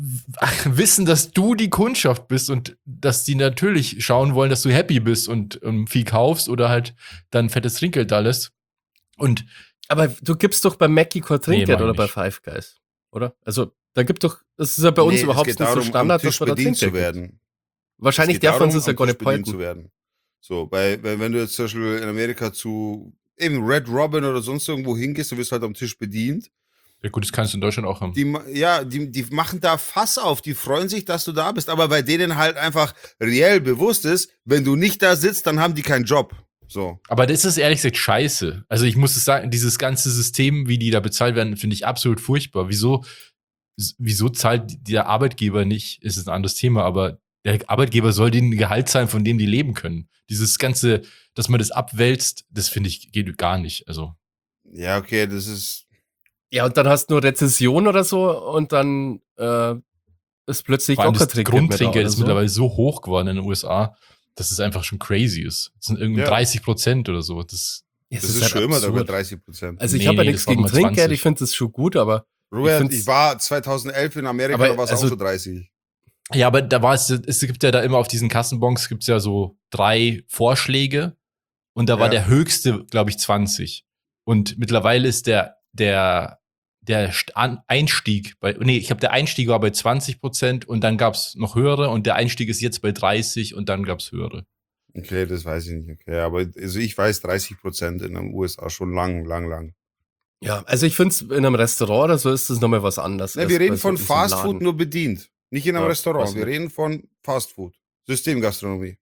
wissen, dass du die Kundschaft bist und dass die natürlich schauen wollen, dass du happy bist und um, viel kaufst oder halt dann fettes Trinkgeld da lässt. Und Aber du gibst doch bei Mackie kein Trinkgeld mach ich oder bei nicht. Five Guys, oder? Also, da gibt doch, das ist ja bei uns Nee, überhaupt es geht nicht darum, so Standard, am Tisch dass man da bedient Trinkgeld zu gibt. werden. Wahrscheinlich Es geht darf man darum, es ja am gar Tisch nicht bedient halten. zu werden. So, bei, wenn, wenn du jetzt zum Beispiel in Amerika zu eben Red Robin oder sonst irgendwo hingehst, du wirst halt am Tisch bedient. ja gut, das kannst du in Deutschland auch haben. Die, ma- ja, die, die machen da Fass auf, die freuen sich, dass du da bist, aber bei denen halt einfach reell bewusst ist, wenn du nicht da sitzt, dann haben die keinen Job. So. Aber das ist ehrlich gesagt scheiße. Also ich muss es sagen, dieses ganze System, wie die da bezahlt werden, finde ich absolut furchtbar. Wieso, wieso zahlt der Arbeitgeber nicht, ist ein anderes Thema, aber der Arbeitgeber soll denen ein Gehalt zahlen, von dem die leben können. Dieses ganze, dass man das abwälzt, das finde ich, geht gar nicht. Also. Ja, okay, das ist. Ja, und dann hast du nur Rezession oder so und dann äh, ist plötzlich Vor allem auch das kein Trinkgeld mehr da Grundtrinkgeld oder ist so. mittlerweile so hoch geworden in den U S A, dass es einfach schon crazy ist. Das sind irgendwie Ja. dreißig Prozent oder so. Das, Es Das ist, halt schon immer absurd. über dreißig Prozent. Also ich Nee, habe ja nee, nichts das war gegen mal Trinkgeld, zwanzig. ich finde das schon gut, aber Robert, find's- ich, war zweitausendelf in Amerika, Aber da war es also- auch so dreißig. ja, aber da war es, es gibt ja da immer auf diesen Kassenbons gibt's ja so drei Vorschläge und da war Ja. der höchste, glaube ich, zwanzig. Und mittlerweile ist der, der, der St- An- Einstieg bei, nee, ich glaube, der Einstieg war bei zwanzig Prozent und dann gab's noch höhere und der Einstieg ist jetzt bei dreißig und dann gab's höhere. Okay, das weiß ich nicht. Okay, aber also ich weiß dreißig Prozent in den U S A schon lang, lang, lang. ja, also ich finde es in einem Restaurant oder so ist das nochmal was anderes. Ne, als wir reden bei so von diesem Fast Laden. Food nur bedient. Nicht in einem Ja, Restaurant. weiß Wir nicht. reden von Fast Food. Systemgastronomie.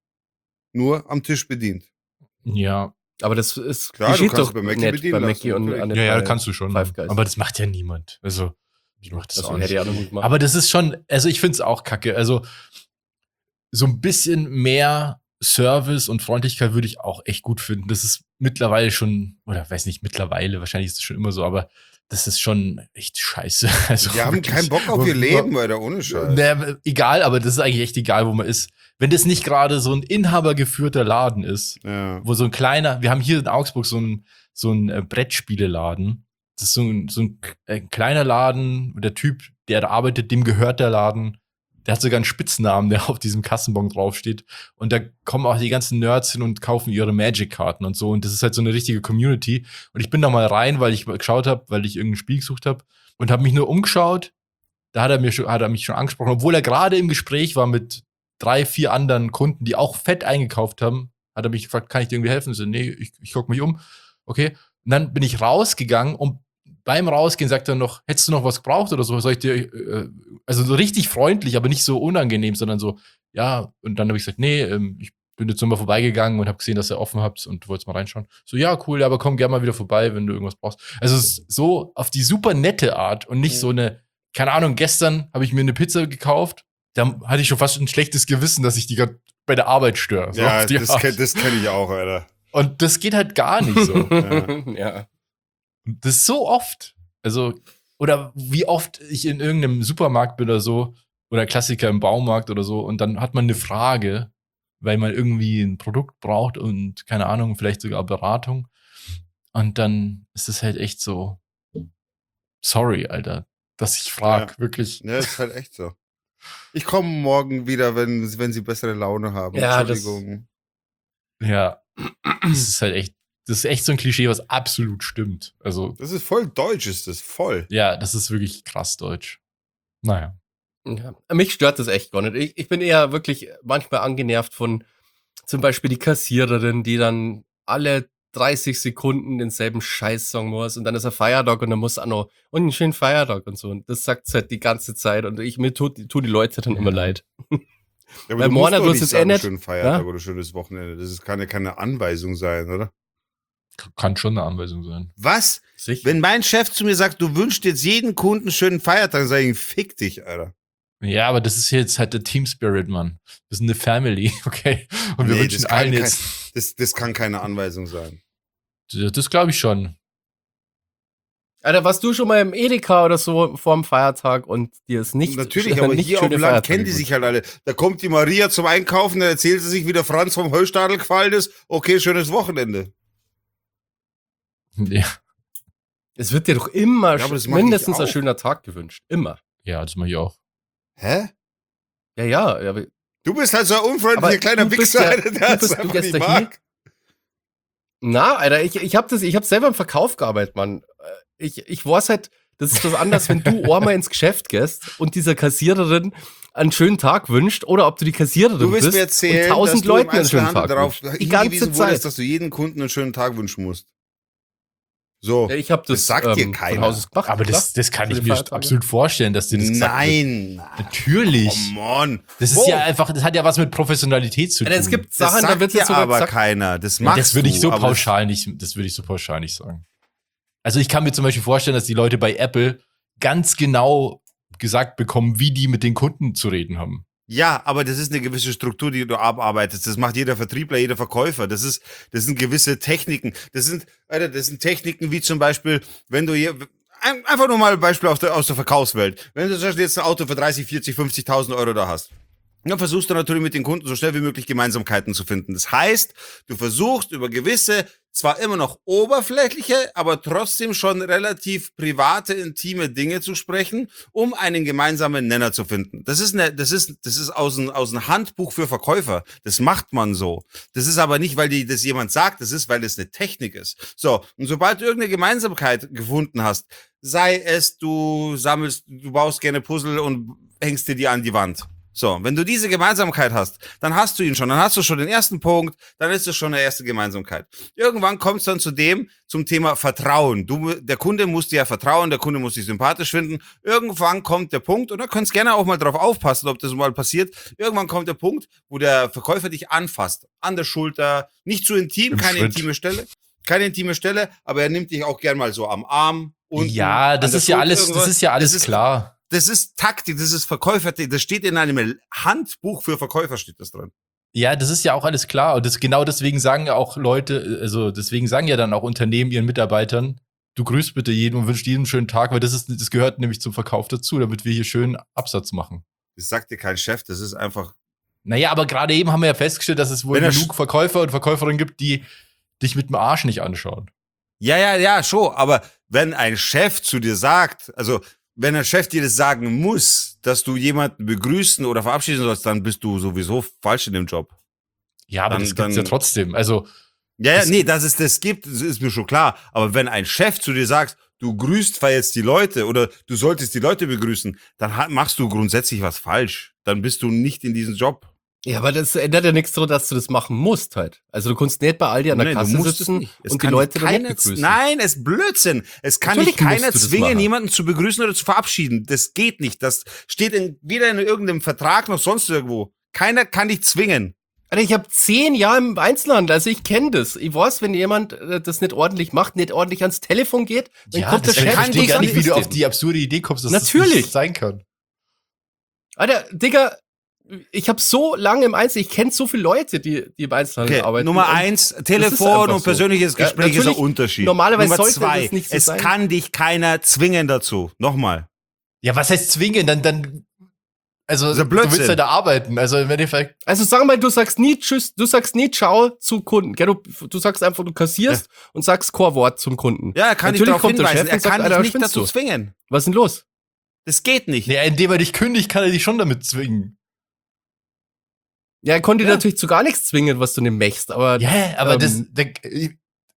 Nur am Tisch bedient. Ja, Aber das ist Klar, du geschieht kannst doch bei Mackie nicht bedienen bei lassen, Mackie und natürlich. nicht ja, ja, bei kannst du schon. Five Guys. Aber das macht ja niemand. Also, ich mach das das auch hätte nicht. ich auch noch nie gemacht. Aber das ist schon, also ich finde es auch kacke. Also so ein bisschen mehr Service und Freundlichkeit würde ich auch echt gut finden. Das ist mittlerweile schon, oder weiß nicht, mittlerweile, wahrscheinlich ist es schon immer so, aber das ist schon echt scheiße. Also Wir haben wirklich. keinen Bock auf ihr Leben, Alter, ohne Scheiß. Na, egal, aber das ist eigentlich echt egal, wo man ist. Wenn das nicht gerade so ein inhabergeführter Laden ist, Ja. wo so ein kleiner, wir haben hier in Augsburg so ein, so ein äh, Brettspieleladen. Das ist so ein, so ein äh, kleiner Laden, der Typ, der da arbeitet, dem gehört der Laden. Der hat sogar einen Spitznamen, der auf diesem Kassenbon draufsteht. Und da kommen auch die ganzen Nerds hin und kaufen ihre Magic-Karten und so. Und das ist halt so eine richtige Community. Und ich bin da mal rein, weil ich geschaut habe, weil ich irgendein Spiel gesucht habe und habe mich nur umgeschaut. Da hat er, mir schon, hat er mich schon angesprochen, obwohl er gerade im Gespräch war mit drei, vier anderen Kunden, die auch fett eingekauft haben. Hat er mich gefragt, kann ich dir irgendwie helfen? Ich so, nee, ich, ich guck mich um. Okay. Und dann bin ich rausgegangen und beim Rausgehen sagt er noch, hättest du noch was gebraucht oder so? Soll ich dir, äh, also so richtig freundlich, aber nicht so unangenehm, sondern so, ja. Und dann habe ich gesagt, nee, ähm, ich bin jetzt nur mal vorbeigegangen und habe gesehen, dass ihr offen habt und wolltest mal reinschauen. So, ja, cool, aber komm gerne mal wieder vorbei, wenn du irgendwas brauchst. Also es ist so auf die super nette Art und nicht Mhm. so eine, keine Ahnung, gestern habe ich mir eine Pizza gekauft, da hatte ich schon fast ein schlechtes Gewissen, dass ich die gerade bei der Arbeit störe. So Ja, auf die das, Art. kenn, das kenne ich auch, Alter. Und das geht halt gar nicht so. Ja. ja. Das ist so oft. Also, oder wie oft ich in irgendeinem Supermarkt bin oder so, oder Klassiker im Baumarkt oder so, und dann hat man eine Frage, weil man irgendwie ein Produkt braucht und, keine Ahnung, vielleicht sogar Beratung. Und dann ist es halt echt so, sorry, Alter, dass ich frage, Ja. wirklich. Ja, ist halt echt so. Ich komme morgen wieder, wenn, wenn sie bessere Laune haben. Ja, das- Entschuldigung. Ja, das ist halt echt, das ist echt so ein Klischee, was absolut stimmt. Also, Das ist voll deutsch, ist das, voll. ja, das ist wirklich krass deutsch. Naja. Ja. Mich stört das echt gar nicht. Ich, ich bin eher wirklich manchmal angenervt von zum Beispiel die Kassiererin, die dann alle dreißig Sekunden denselben Scheiß sagen muss und dann ist ein Feiertag und dann muss auch noch und einen schönen Feiertag und so. Und das sagt halt die ganze Zeit und ich mir tut, tun die Leute dann immer Ja. leid. Ja, aber Weil du musst morgen doch bloß nicht jetzt sagen, eh nicht- schönen Feiertag Ja? oder schönes Wochenende. Das ist, kann ja keine Anweisung sein, oder? Kann schon eine Anweisung sein. Was? Sicher. Wenn mein Chef zu mir sagt, du wünschst jetzt jeden Kunden einen schönen Feiertag, dann sage ich, fick dich, Alter. Ja, aber das ist jetzt halt der Team Spirit, Mann. Wir sind eine Family, okay? Und wir Nee, wünschen das kann allen kein- jetzt. Das, das kann keine Anweisung sein. Das, das glaube ich schon. Alter, warst du schon mal im Edeka oder so vor dem Feiertag und dir ist nicht Natürlich, aber nicht hier auf schöne dem Land Feiertage kennen die gewünscht? sich halt alle. Da kommt die Maria zum Einkaufen, dann erzählt sie sich, wie der Franz vom Holzstadel gefallen ist. Okay, schönes Wochenende. Ja, Es wird dir doch immer Ja, aber das sch- mach ich mindestens ein auch. schöner Tag gewünscht. Immer. ja das mache ich auch. Hä? Ja, ja. ja aber Du bist halt so ein unfreundlicher Aber kleiner du bist Wichser, ja- der du das bist- du einfach gehst nicht da mag. na, Alter, ich, ich hab das, ich hab selber im Verkauf gearbeitet, Mann. Ich, ich weiß halt, das ist was anderes, wenn du einmal ins Geschäft gehst und dieser Kassiererin einen schönen Tag wünscht oder ob du die Kassiererin Du willst bist mir erzählen, und tausend dass du Leuten im einen schönen Einzelhandel Tag darauf wünscht. Die ganze hingewiesen Zeit. wurdest, dass du jeden Kunden einen schönen Tag wünschen musst. So. Ja, ich hab das, Das sagt dir ähm, keiner. von Haus aus gemacht. Aber das, klar. das kann Für ich die mir Feiertage. absolut vorstellen, dass dir das gesagt wird. Nein. Natürlich. Come on. Das ist Wo? ja einfach, das hat ja was mit Professionalität zu tun. Alter, es gibt Das Sachen, da sagt wird dir jetzt sogar aber gesagt, keiner. Das Ja, machst das würde ich du, so aber pauschal nicht, das würde ich so pauschal nicht sagen. Also ich kann mir zum Beispiel vorstellen, dass die Leute bei Apple ganz genau gesagt bekommen, wie die mit den Kunden zu reden haben. Ja, aber das ist eine gewisse Struktur, die du abarbeitest. Das macht jeder Vertriebler, jeder Verkäufer. Das ist, das sind gewisse Techniken. Das sind, Alter, das sind Techniken wie zum Beispiel, wenn du hier, ein- einfach nur mal ein Beispiel aus der, aus der Verkaufswelt. Wenn du zum Beispiel jetzt ein Auto für dreißig, vierzig, fünfzigtausend Euro da hast, dann versuchst du natürlich mit den Kunden so schnell wie möglich Gemeinsamkeiten zu finden. Das heißt, du versuchst über gewisse, zwar immer noch oberflächliche, aber trotzdem schon relativ private, intime Dinge zu sprechen, um einen gemeinsamen Nenner zu finden. Das ist eine, das ist, das ist aus einem, aus einem Handbuch für Verkäufer. Das macht man so. Das ist aber nicht, weil die, das jemand sagt, das ist, weil das eine Technik ist. So. Und sobald du irgendeine Gemeinsamkeit gefunden hast, sei es, du sammelst, du baust gerne Puzzle und hängst dir die an die Wand. So, wenn du diese Gemeinsamkeit hast, dann hast du ihn schon, dann hast du schon den ersten Punkt, dann ist es schon eine erste Gemeinsamkeit. Irgendwann kommt es dann zu dem, zum Thema Vertrauen. Du, der Kunde muss dir ja vertrauen, der Kunde muss dich sympathisch finden. Irgendwann kommt der Punkt, und da könntest gerne auch mal drauf aufpassen, ob das mal passiert. Irgendwann kommt der Punkt, wo der Verkäufer dich anfasst, an der Schulter, nicht zu intim, Im keine Schritt. intime Stelle, keine intime Stelle, aber er nimmt dich auch gern mal so am Arm. Unten, ja, das an der ist ja Schulter, alles, irgendwas. das ist ja alles Das ist- klar. Das ist Taktik, das ist Verkäufer, das steht in einem Handbuch für Verkäufer, steht das drin. Ja, das ist ja auch alles klar. Und das, genau deswegen sagen ja auch Leute, also deswegen sagen ja dann auch Unternehmen ihren Mitarbeitern, du grüßt bitte jeden und wünschst jedem einen schönen Tag, weil das ist, das gehört nämlich zum Verkauf dazu, damit wir hier schön Absatz machen. Das sagt dir kein Chef, das ist einfach. Naja, aber gerade eben haben wir ja festgestellt, dass es wohl Wenn er genug Verkäufer und Verkäuferinnen gibt, die dich mit dem Arsch nicht anschauen. Ja, ja, ja, schon, aber wenn ein Chef zu dir sagt, also wenn ein Chef dir das sagen muss, dass du jemanden begrüßen oder verabschieden sollst, dann bist du sowieso falsch in dem Job. Ja, aber Dann- das gibt's dann- ja trotzdem. Also, Ja, ja, Das- nee, dass es das gibt, das ist mir schon klar. Aber wenn ein Chef zu dir sagt, du grüßt zwar jetzt die Leute oder du solltest die Leute begrüßen, dann ha- machst du grundsätzlich was falsch. Dann bist du nicht in diesem Job. Ja, aber das ändert ja nichts daran, dass du das machen musst halt. Also du kannst nicht bei Aldi an der Nein, du Kasse musst es sitzen nicht. Es und die kann Leute dich dann nicht keiner- begrüßen. Nein, es ist Blödsinn. Es kann Natürlich dich keiner musst du das zwingen, machen. jemanden zu begrüßen oder zu verabschieden. Das geht nicht. Das steht in, weder in irgendeinem Vertrag noch sonst irgendwo. Keiner kann dich zwingen. Alter, ich habe zehn Jahre im Einzelhandel, also ich kenne das. Ich weiß, wenn jemand äh, das nicht ordentlich macht, nicht ordentlich ans Telefon geht, dann kommt der deswegen Chef verstehe und ich gar nicht, wie du grüßt auf den. die absurde Idee kommst, dass das Natürlich. nicht sein kann. Alter, Digga, ich habe so lange im Einzelhandel, ich kenne so viele Leute, die, die im Einzelhandel Okay, arbeiten. Nummer Und eins, einfach Telefon und so. persönliches Ja, Gespräch ist ein natürlich, Unterschied. normalerweise Nummer sollte zwei, das nicht so es sein. kann dich keiner zwingen dazu. Nochmal. Ja, was heißt zwingen? Dann, dann, also, ist ja du Blödsinn. willst ja da arbeiten. Also, im Endeffekt, Also sag mal, du sagst nie Tschüss, du sagst nie Ciao zu Kunden. Gell, du, du sagst einfach, du kassierst und sagst Chorwort zum Kunden. Ja, er kann dich Natürlich darauf kommt der hinweisen. Chef Er und sagt, kann Alter, dich nicht spinnst dazu du? zwingen. Was ist denn los? Das geht nicht. ja, indem er dich kündigt, kann er dich schon damit zwingen. Ja, er konnte Ja. dir natürlich zu gar nichts zwingen, was du nicht möchtest, aber Ja, aber Ähm, das, der, äh,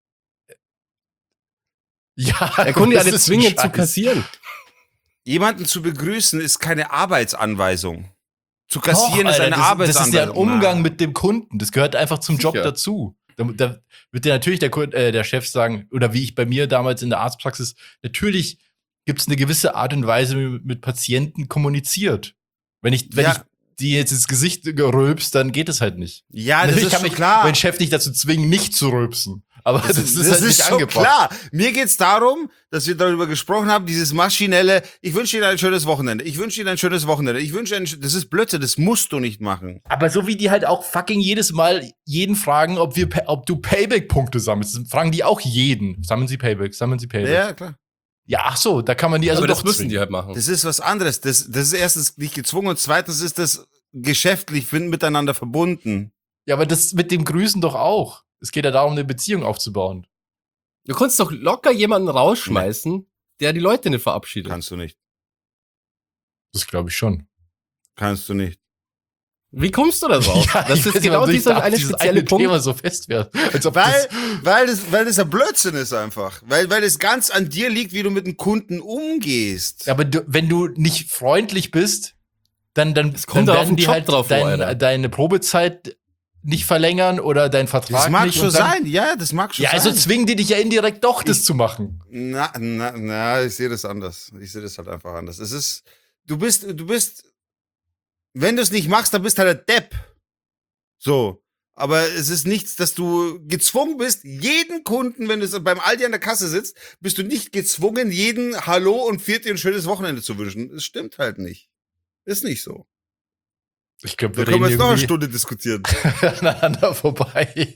ja, er konnte ja das nicht ist ein zwingen zu Scheiß. kassieren. Jemanden zu begrüßen ist keine Arbeitsanweisung. Zu Doch, kassieren ist Alter, eine das, das Arbeitsanweisung. ist ja ein Umgang Nein. mit dem Kunden. Das gehört einfach zum Job Sicher. dazu. Da, da wird dir natürlich der, Kun- äh, der Chef sagen, oder wie ich bei mir damals in der Arztpraxis, natürlich gibt es eine gewisse Art und Weise, wie man mit Patienten kommuniziert. Wenn ich, wenn Ja. ich die jetzt ins Gesicht rülpst, dann geht es halt nicht. Ja, das Natürlich ist kann schon mich klar. mein Chef nicht dazu zwingen, nicht zu rülpsen. Aber das, das ist, das halt ist nicht schon angebracht. klar. Mir geht's darum, dass wir darüber gesprochen haben, dieses maschinelle, ich wünsche dir ein schönes Wochenende, ich wünsche dir ein schönes Wochenende, ich wünsche ein, das ist Blödsinn, das musst du nicht machen. Aber so wie die halt auch fucking jedes Mal jeden fragen, ob wir, ob du Payback-Punkte sammelst, fragen die auch jeden. Sammeln sie Payback, sammeln sie Payback. Ja, klar. Ja, ach so, da kann man die also aber doch das müssen zwingen. die halt machen. Das ist was anderes. Das, das ist erstens nicht gezwungen und zweitens ist das geschäftlich miteinander verbunden. Ja, aber das mit dem Grüßen doch auch. Es geht ja darum, eine Beziehung aufzubauen. Du kannst doch locker jemanden rausschmeißen, der die Leute nicht verabschiedet. Kannst du nicht. Das glaube ich schon. Kannst du nicht. Wie kommst du da drauf? Ja, das ich ist weiß genau nicht, ob dieser da eine dieses spezielle eine Punkt. Thema so fest wird. Als ob Weil, das, weil, das, weil das ein Blödsinn ist einfach. Weil, weil es ganz an dir liegt, wie du mit dem Kunden umgehst. aber du, wenn du nicht freundlich bist, dann, dann, Es kommt dann da auf werden den die Job halt drauf, dein, Alter. deine Probezeit nicht verlängern oder dein Vertrag Das mag nicht. schon und dann, sein, ja, das mag schon Ja, also sein. zwingen die dich ja indirekt doch, das zu machen. Na, na, na, ich sehe das anders. Ich sehe das halt einfach anders. Es ist, du bist, du bist, wenn du es nicht machst, dann bist du halt ein Depp. So. Aber es ist nichts, dass du gezwungen bist, jeden Kunden, wenn du beim Aldi an der Kasse sitzt, bist du nicht gezwungen, jeden Hallo und viert dir ein schönes Wochenende zu wünschen. Es stimmt halt nicht. Ist nicht so. Ich glaube, Da wir können wir reden jetzt noch eine irgendwie Stunde diskutieren. aneinander vorbei.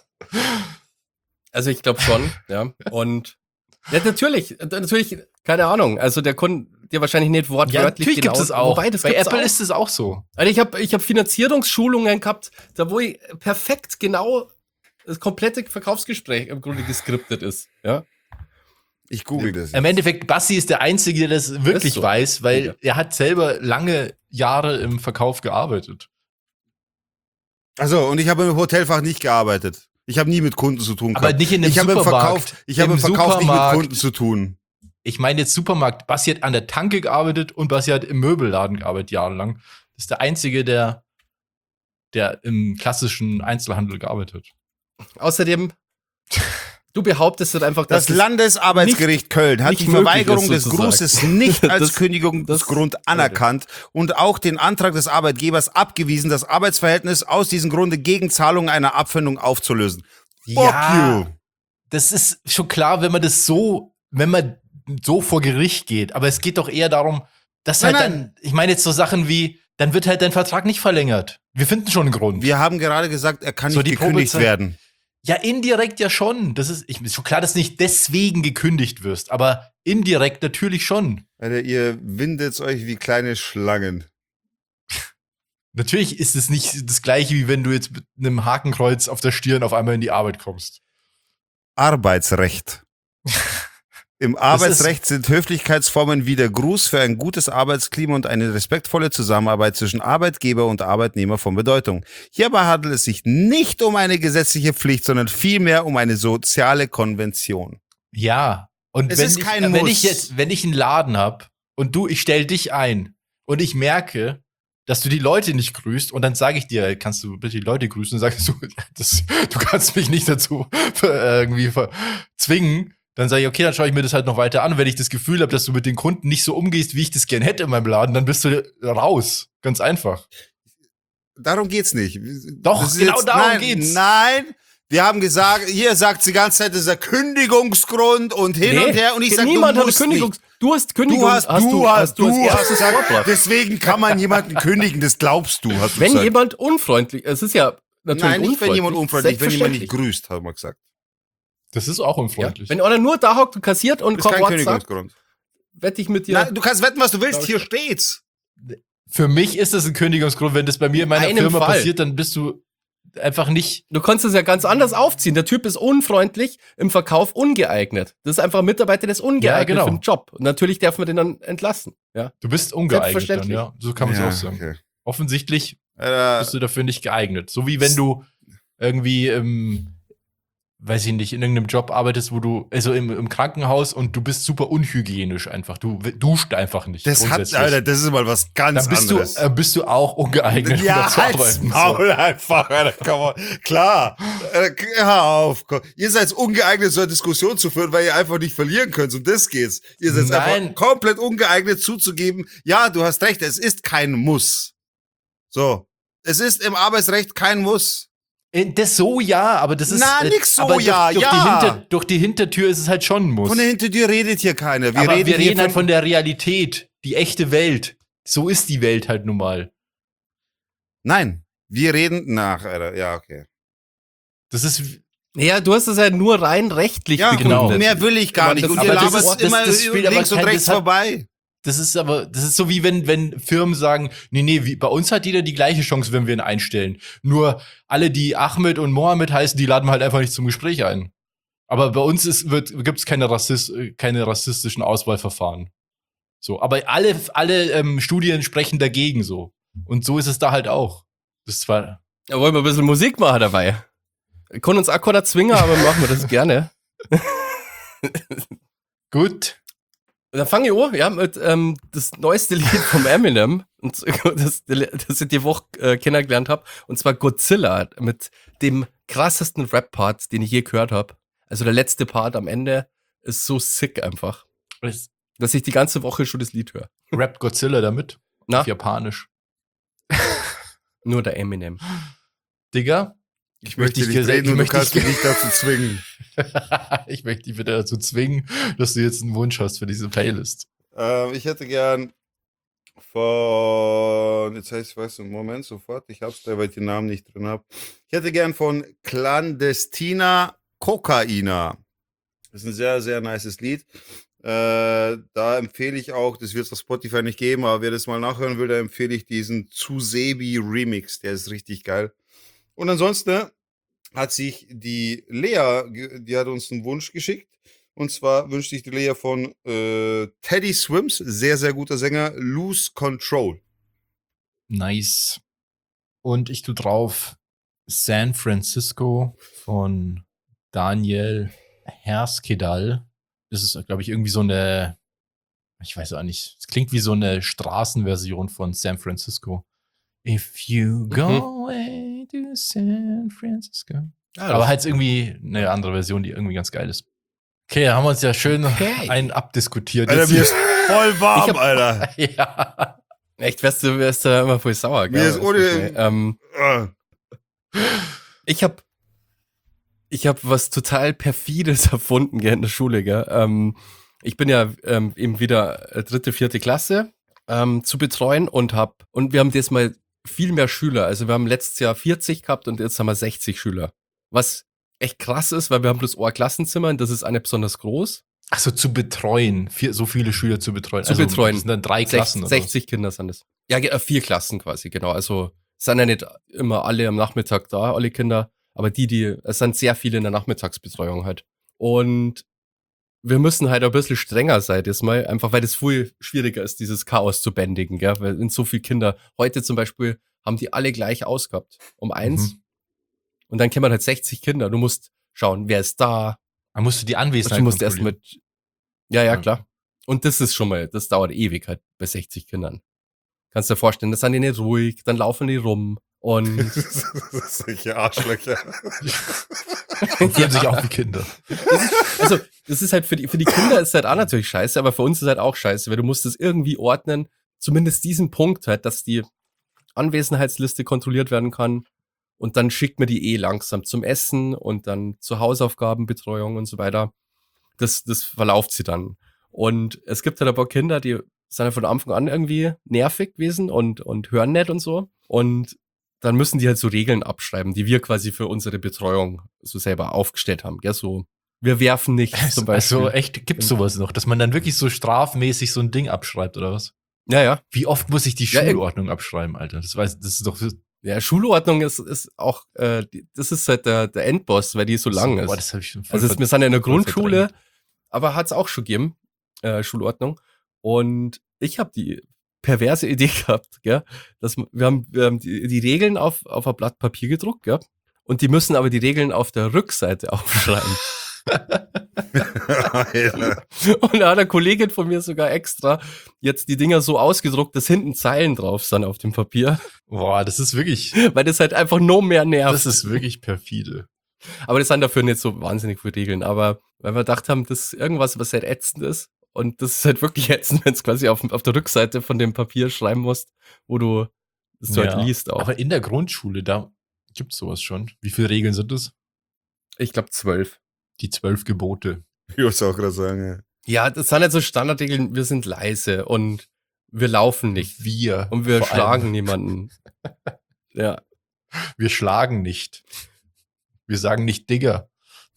Also ich glaube schon, ja. Und ja, natürlich, natürlich, keine Ahnung. Also der Kunde dir wahrscheinlich nicht Ja, wortwörtlich natürlich gibt genau. es auch. Wobei, das Bei gibt's Apple auch. ist es auch so. Also ich habe ich hab Finanzierungsschulungen gehabt, da wo ich perfekt genau das komplette Verkaufsgespräch im Grunde geskriptet ist. Ja. Ich google das. Im Endeffekt, Basti ist der Einzige, der das wirklich Ist so. weiß, weil Ja. er hat selber lange Jahre im Verkauf gearbeitet. Also, und ich habe im Hotelfach nicht gearbeitet. Ich habe nie mit Kunden zu tun Aber gehabt. nicht in einem ich habe im Supermarkt. Verkauf, ich habe im Im Verkauf nicht mit Supermarkt. Kunden zu tun. Ich meine jetzt Supermarkt. Basti hat an der Tanke gearbeitet und Basti hat im Möbelladen gearbeitet jahrelang. Das ist der Einzige, der, der im klassischen Einzelhandel gearbeitet hat. Außerdem, du behauptest dann einfach, dass Das Landesarbeitsgericht Köln hat nicht die möglich Verweigerung ist, des sozusagen. Grußes nicht als Das- Kündigungsgrund das- anerkannt und auch den Antrag des Arbeitgebers abgewiesen, das Arbeitsverhältnis aus diesem Grunde gegen Zahlung einer Abfindung aufzulösen. Fuck you. Das ist schon klar, wenn man das so, wenn man so vor Gericht geht. Aber es geht doch eher darum, dass Nein, halt nein. dann, ich meine jetzt so Sachen wie, dann wird halt dein Vertrag nicht verlängert. Wir finden schon einen Grund. Wir haben gerade gesagt, er kann So, nicht die gekündigt Probezeit- werden. Ja, indirekt ja schon. Das ist, ich, ist schon klar, dass du nicht deswegen gekündigt wirst, aber indirekt natürlich schon. Alter, ihr windet euch wie kleine Schlangen. Natürlich ist es nicht das gleiche, wie wenn du jetzt mit einem Hakenkreuz auf der Stirn auf einmal in die Arbeit kommst. Arbeitsrecht. Im Arbeitsrecht sind Höflichkeitsformen wie der Gruß für ein gutes Arbeitsklima und eine respektvolle Zusammenarbeit zwischen Arbeitgeber und Arbeitnehmer von Bedeutung. Hierbei handelt es sich nicht um eine gesetzliche Pflicht, sondern vielmehr um eine soziale Konvention. Ja. Und Es wenn, ist ich, kein äh, wenn Muss. ich jetzt, wenn ich einen Laden hab und du, ich stell dich ein und ich merke, dass du die Leute nicht grüßt und dann sage ich dir, kannst du bitte die Leute grüßen, und sagst du, das, du kannst mich nicht dazu äh, irgendwie ver- zwingen. Dann sage ich, okay, dann schaue ich mir das halt noch weiter an. Und wenn ich das Gefühl habe, dass du mit den Kunden nicht so umgehst, wie ich das gern hätte in meinem Laden, dann bist du raus. Ganz einfach. Darum geht's nicht. Doch, Das ist genau darum nein, geht's. Nein, wir haben gesagt, hier sagt die ganze Zeit, das ist der Kündigungsgrund und hin und her. Und ich sage, du niemand hat musst Kündigung. nicht. Du hast Kündigung. Du hast, du hast, du als hast erstes gesagt, vorgebracht. deswegen kann man jemanden kündigen, das glaubst du, hast du Wenn gesagt. jemand unfreundlich, es ist ja natürlich Nein, nicht wenn unfreundlich, jemand unfreundlich, wenn jemand nicht selbstverständlich. grüßt, haben wir gesagt. Das ist auch Ja, unfreundlich. wenn einer nur da hockt und kassiert und Das ist kein kein Wort sagt, Kündigungsgrund. wette ich mit dir. Nein, du kannst wetten, was du willst, Glaub ich hier schon. steht's. Für mich ist das ein Kündigungsgrund. Wenn das bei mir in meiner einem Firma Fall. passiert, dann bist du einfach nicht. Du kannst es ja ganz anders aufziehen. Der Typ ist unfreundlich, im Verkauf ungeeignet. Das ist einfach ein Mitarbeiter, der ist ungeeignet Ja, genau. für den Job. Und natürlich darf man den dann entlassen. Ja. Du bist ungeeignet dann, Selbstverständlich. ja. So kann man es Ja, auch sagen. okay. Offensichtlich Alter, bist du dafür nicht geeignet. So wie wenn du irgendwie im, weiß ich nicht, in irgendeinem Job arbeitest, wo du, also im, im Krankenhaus und du bist super unhygienisch einfach. Du w- duscht einfach nicht. das hat, grundsätzlich. Alter, das ist mal was ganz Dann bist anderes. du, äh, bist du auch ungeeignet, um da ja, zu halt's arbeiten. So. Maul einfach, Alter, komm on. Klar, äh, hör auf. Komm. Ihr seid ungeeignet, so eine Diskussion zu führen, weil ihr einfach nicht verlieren könnt. Um das geht's. Ihr seid Nein. einfach komplett ungeeignet zuzugeben, ja, du hast recht, es ist kein Muss. So. Es ist im Arbeitsrecht kein Muss. Äh, Das so ja, aber das ist. Na, äh, nix so, aber durch, ja, durch ja. Die Hinter, durch die Hintertür ist es halt schon ein Muss. Von der Hintertür redet hier keiner. Wir aber reden, wir hier reden halt von der Realität, die echte Welt. So ist die Welt halt nun mal. Nein, wir reden nach, Alter. Ja, okay. Das ist. Ja, du hast es ja nur rein rechtlich Ja, begründet. genau. mehr will ich gar Aber nicht. das- Und aber ihr das labert ist- das- immer das spielt aber links und kein- rechts das hat- vorbei. Das ist aber, das ist so wie wenn, wenn Firmen sagen, nee, nee, wie, bei uns hat jeder die gleiche Chance, wenn wir ihn einstellen. Nur alle, die Ahmed und Mohammed heißen, die laden wir halt einfach nicht zum Gespräch ein. Aber bei uns ist, wird, gibt's keine, Rassist, keine rassistischen Auswahlverfahren. So, aber alle, alle ähm, Studien sprechen dagegen so. Und so ist es da halt auch. Das ist zwar. Ja, wollen wir ein bisschen Musik machen dabei? Wir können uns auch keiner zwingen, aber machen wir das gerne. Gut. Und dann fange ich an, ja, mit ähm, das neueste Lied vom Eminem, und das, das ich die Woche äh, kennengelernt habe, und zwar Godzilla, mit dem krassesten Rap-Part, den ich je gehört habe. Also der letzte Part am Ende ist so sick einfach, dass ich die ganze Woche schon das Lied höre. Rappt Godzilla damit? Na? Auf Japanisch. Nur der Eminem. Digga, Ich möchte möchte dich nicht gese- reden ich und du möchte kannst dich- mich nicht dazu zwingen. ich möchte dich bitte dazu zwingen, dass du jetzt einen Wunsch hast für diese Playlist. Ähm, ich hätte gern von, jetzt heißt ich weiß, Moment, sofort, ich hab's da, weil ich den Namen nicht drin habe. Ich hätte gern von Clandestina Kokaina. Das ist ein sehr, sehr nices Lied. Äh, da empfehle ich auch, das wird es auf Spotify nicht geben, aber wer das mal nachhören will, da empfehle ich diesen Zusebi Remix, der ist richtig geil. Und ansonsten ne, hat sich die Lea, ge- die hat uns einen Wunsch geschickt. Und zwar wünscht sich die Lea von äh, Teddy Swims, sehr, sehr guter Sänger, Lose Control. Nice. Und ich tu drauf San Francisco von Daniel Herskedal. Das ist, glaube ich, irgendwie so eine, ich weiß auch nicht, es klingt wie so eine Straßenversion von San Francisco. If you go away to San Francisco. Aber halt irgendwie eine andere Version, die irgendwie ganz geil ist. Okay, haben wir uns ja schön Okay. einen abdiskutiert. Alter, Jetzt mir ist voll warm, Ich hab- Alter. ja. Echt, wärst du, wärst du immer voll sauer, gell? Mir ist ohne- Ähm, Ah. ich hab, ich hab was total Perfides erfunden, gell, in der Schule, gell? Ähm, ich bin ja ähm, eben wieder äh, dritte, vierte Klasse ähm, zu betreuen und hab, und wir haben diesmal viel mehr Schüler. Also wir haben letztes Jahr vierzig gehabt und jetzt haben wir sechzig Schüler. Was echt krass ist, weil wir haben bloß ein Klassenzimmer und das ist eine besonders groß. Achso, zu betreuen. Vier, so viele Schüler zu betreuen. Zu betreuen. Das sind dann drei Klassen oder sechzig Kinder sind es. Ja, ge- äh, vier Klassen quasi, genau. Also es sind ja nicht immer alle am Nachmittag da, alle Kinder, aber die, die, es sind sehr viele in der Nachmittagsbetreuung halt. Und wir müssen halt ein bisschen strenger sein diesmal, einfach weil es viel schwieriger ist, dieses Chaos zu bändigen, gell? Weil sind so viele Kinder. Heute zum Beispiel haben die alle gleich ausgehabt, um eins. Mhm. Und dann kämen halt sechzig Kinder. Du musst schauen, wer ist da. Dann musst du die Und Anwesenheit du musst erst kontrollieren. mit. Ja, ja, Ja. klar. Und das ist schon mal, das dauert ewig halt bei sechzig Kindern. Kannst dir vorstellen, das sind die nicht ruhig, dann laufen die rum. Und Solche Arschlöcher. Und fühlen sich auch wie Kinder. also, das ist halt für die, für die Kinder ist halt auch natürlich scheiße, aber für uns ist halt auch scheiße, weil du musst es irgendwie ordnen, zumindest diesen Punkt halt, dass die Anwesenheitsliste kontrolliert werden kann. Und dann schickt man die eh langsam zum Essen und dann zur Hausaufgabenbetreuung und so weiter. Das, das verlauft sie dann. Und es gibt halt ein paar Kinder, die sind halt von Anfang an irgendwie nervig gewesen und, und hören nicht und so. Und dann müssen die halt so Regeln abschreiben, die wir quasi für unsere Betreuung so selber aufgestellt haben. Gell? So, wir werfen nicht zum Beispiel. Also echt, gibt's sowas noch, dass man dann wirklich so strafmäßig so ein Ding abschreibt, oder was? Ja, ja. Wie oft muss ich die Ja, Schulordnung abschreiben, Alter? Das weiß, das ist doch so Ja, Schulordnung ist, ist auch, äh, die, das ist halt der, der Endboss, weil die so lang ist. Boah, das hab ich schon voll Also es, ver- wir sind ja in der voll Grundschule, verdrängt. aber hat's auch schon gegeben, äh, Schulordnung. Und ich habe die perverse Idee gehabt, gell, dass wir haben, wir haben die, die Regeln auf, auf ein Blatt Papier gedruckt, gell, und die müssen aber die Regeln auf der Rückseite aufschreiben. Alter. Und da hat eine Kollegin von mir sogar extra jetzt die Dinger so ausgedruckt, dass hinten Zeilen drauf sind auf dem Papier, Boah, das ist wirklich, weil das halt einfach noch mehr nervt. das ist wirklich perfide. Aber das sind dafür nicht so wahnsinnig viele Regeln. Aber weil wir gedacht haben, das ist irgendwas, was halt ätzend ist. Und das ist halt wirklich ätzend, wenn du quasi auf, auf der Rückseite von dem Papier schreiben musst, wo du das du Ja, halt liest auch. Aber in der Grundschule, da Gibt's sowas schon? Wie viele Regeln sind es? Ich glaube zwölf. Die zwölf Gebote. Ich muss auch gerade sagen, Ja, das sind halt so Standardregeln, wir sind leise und wir laufen nicht. Wir. Und wir vor schlagen allem. niemanden. Ja. Wir schlagen nicht. Wir sagen nicht Digger.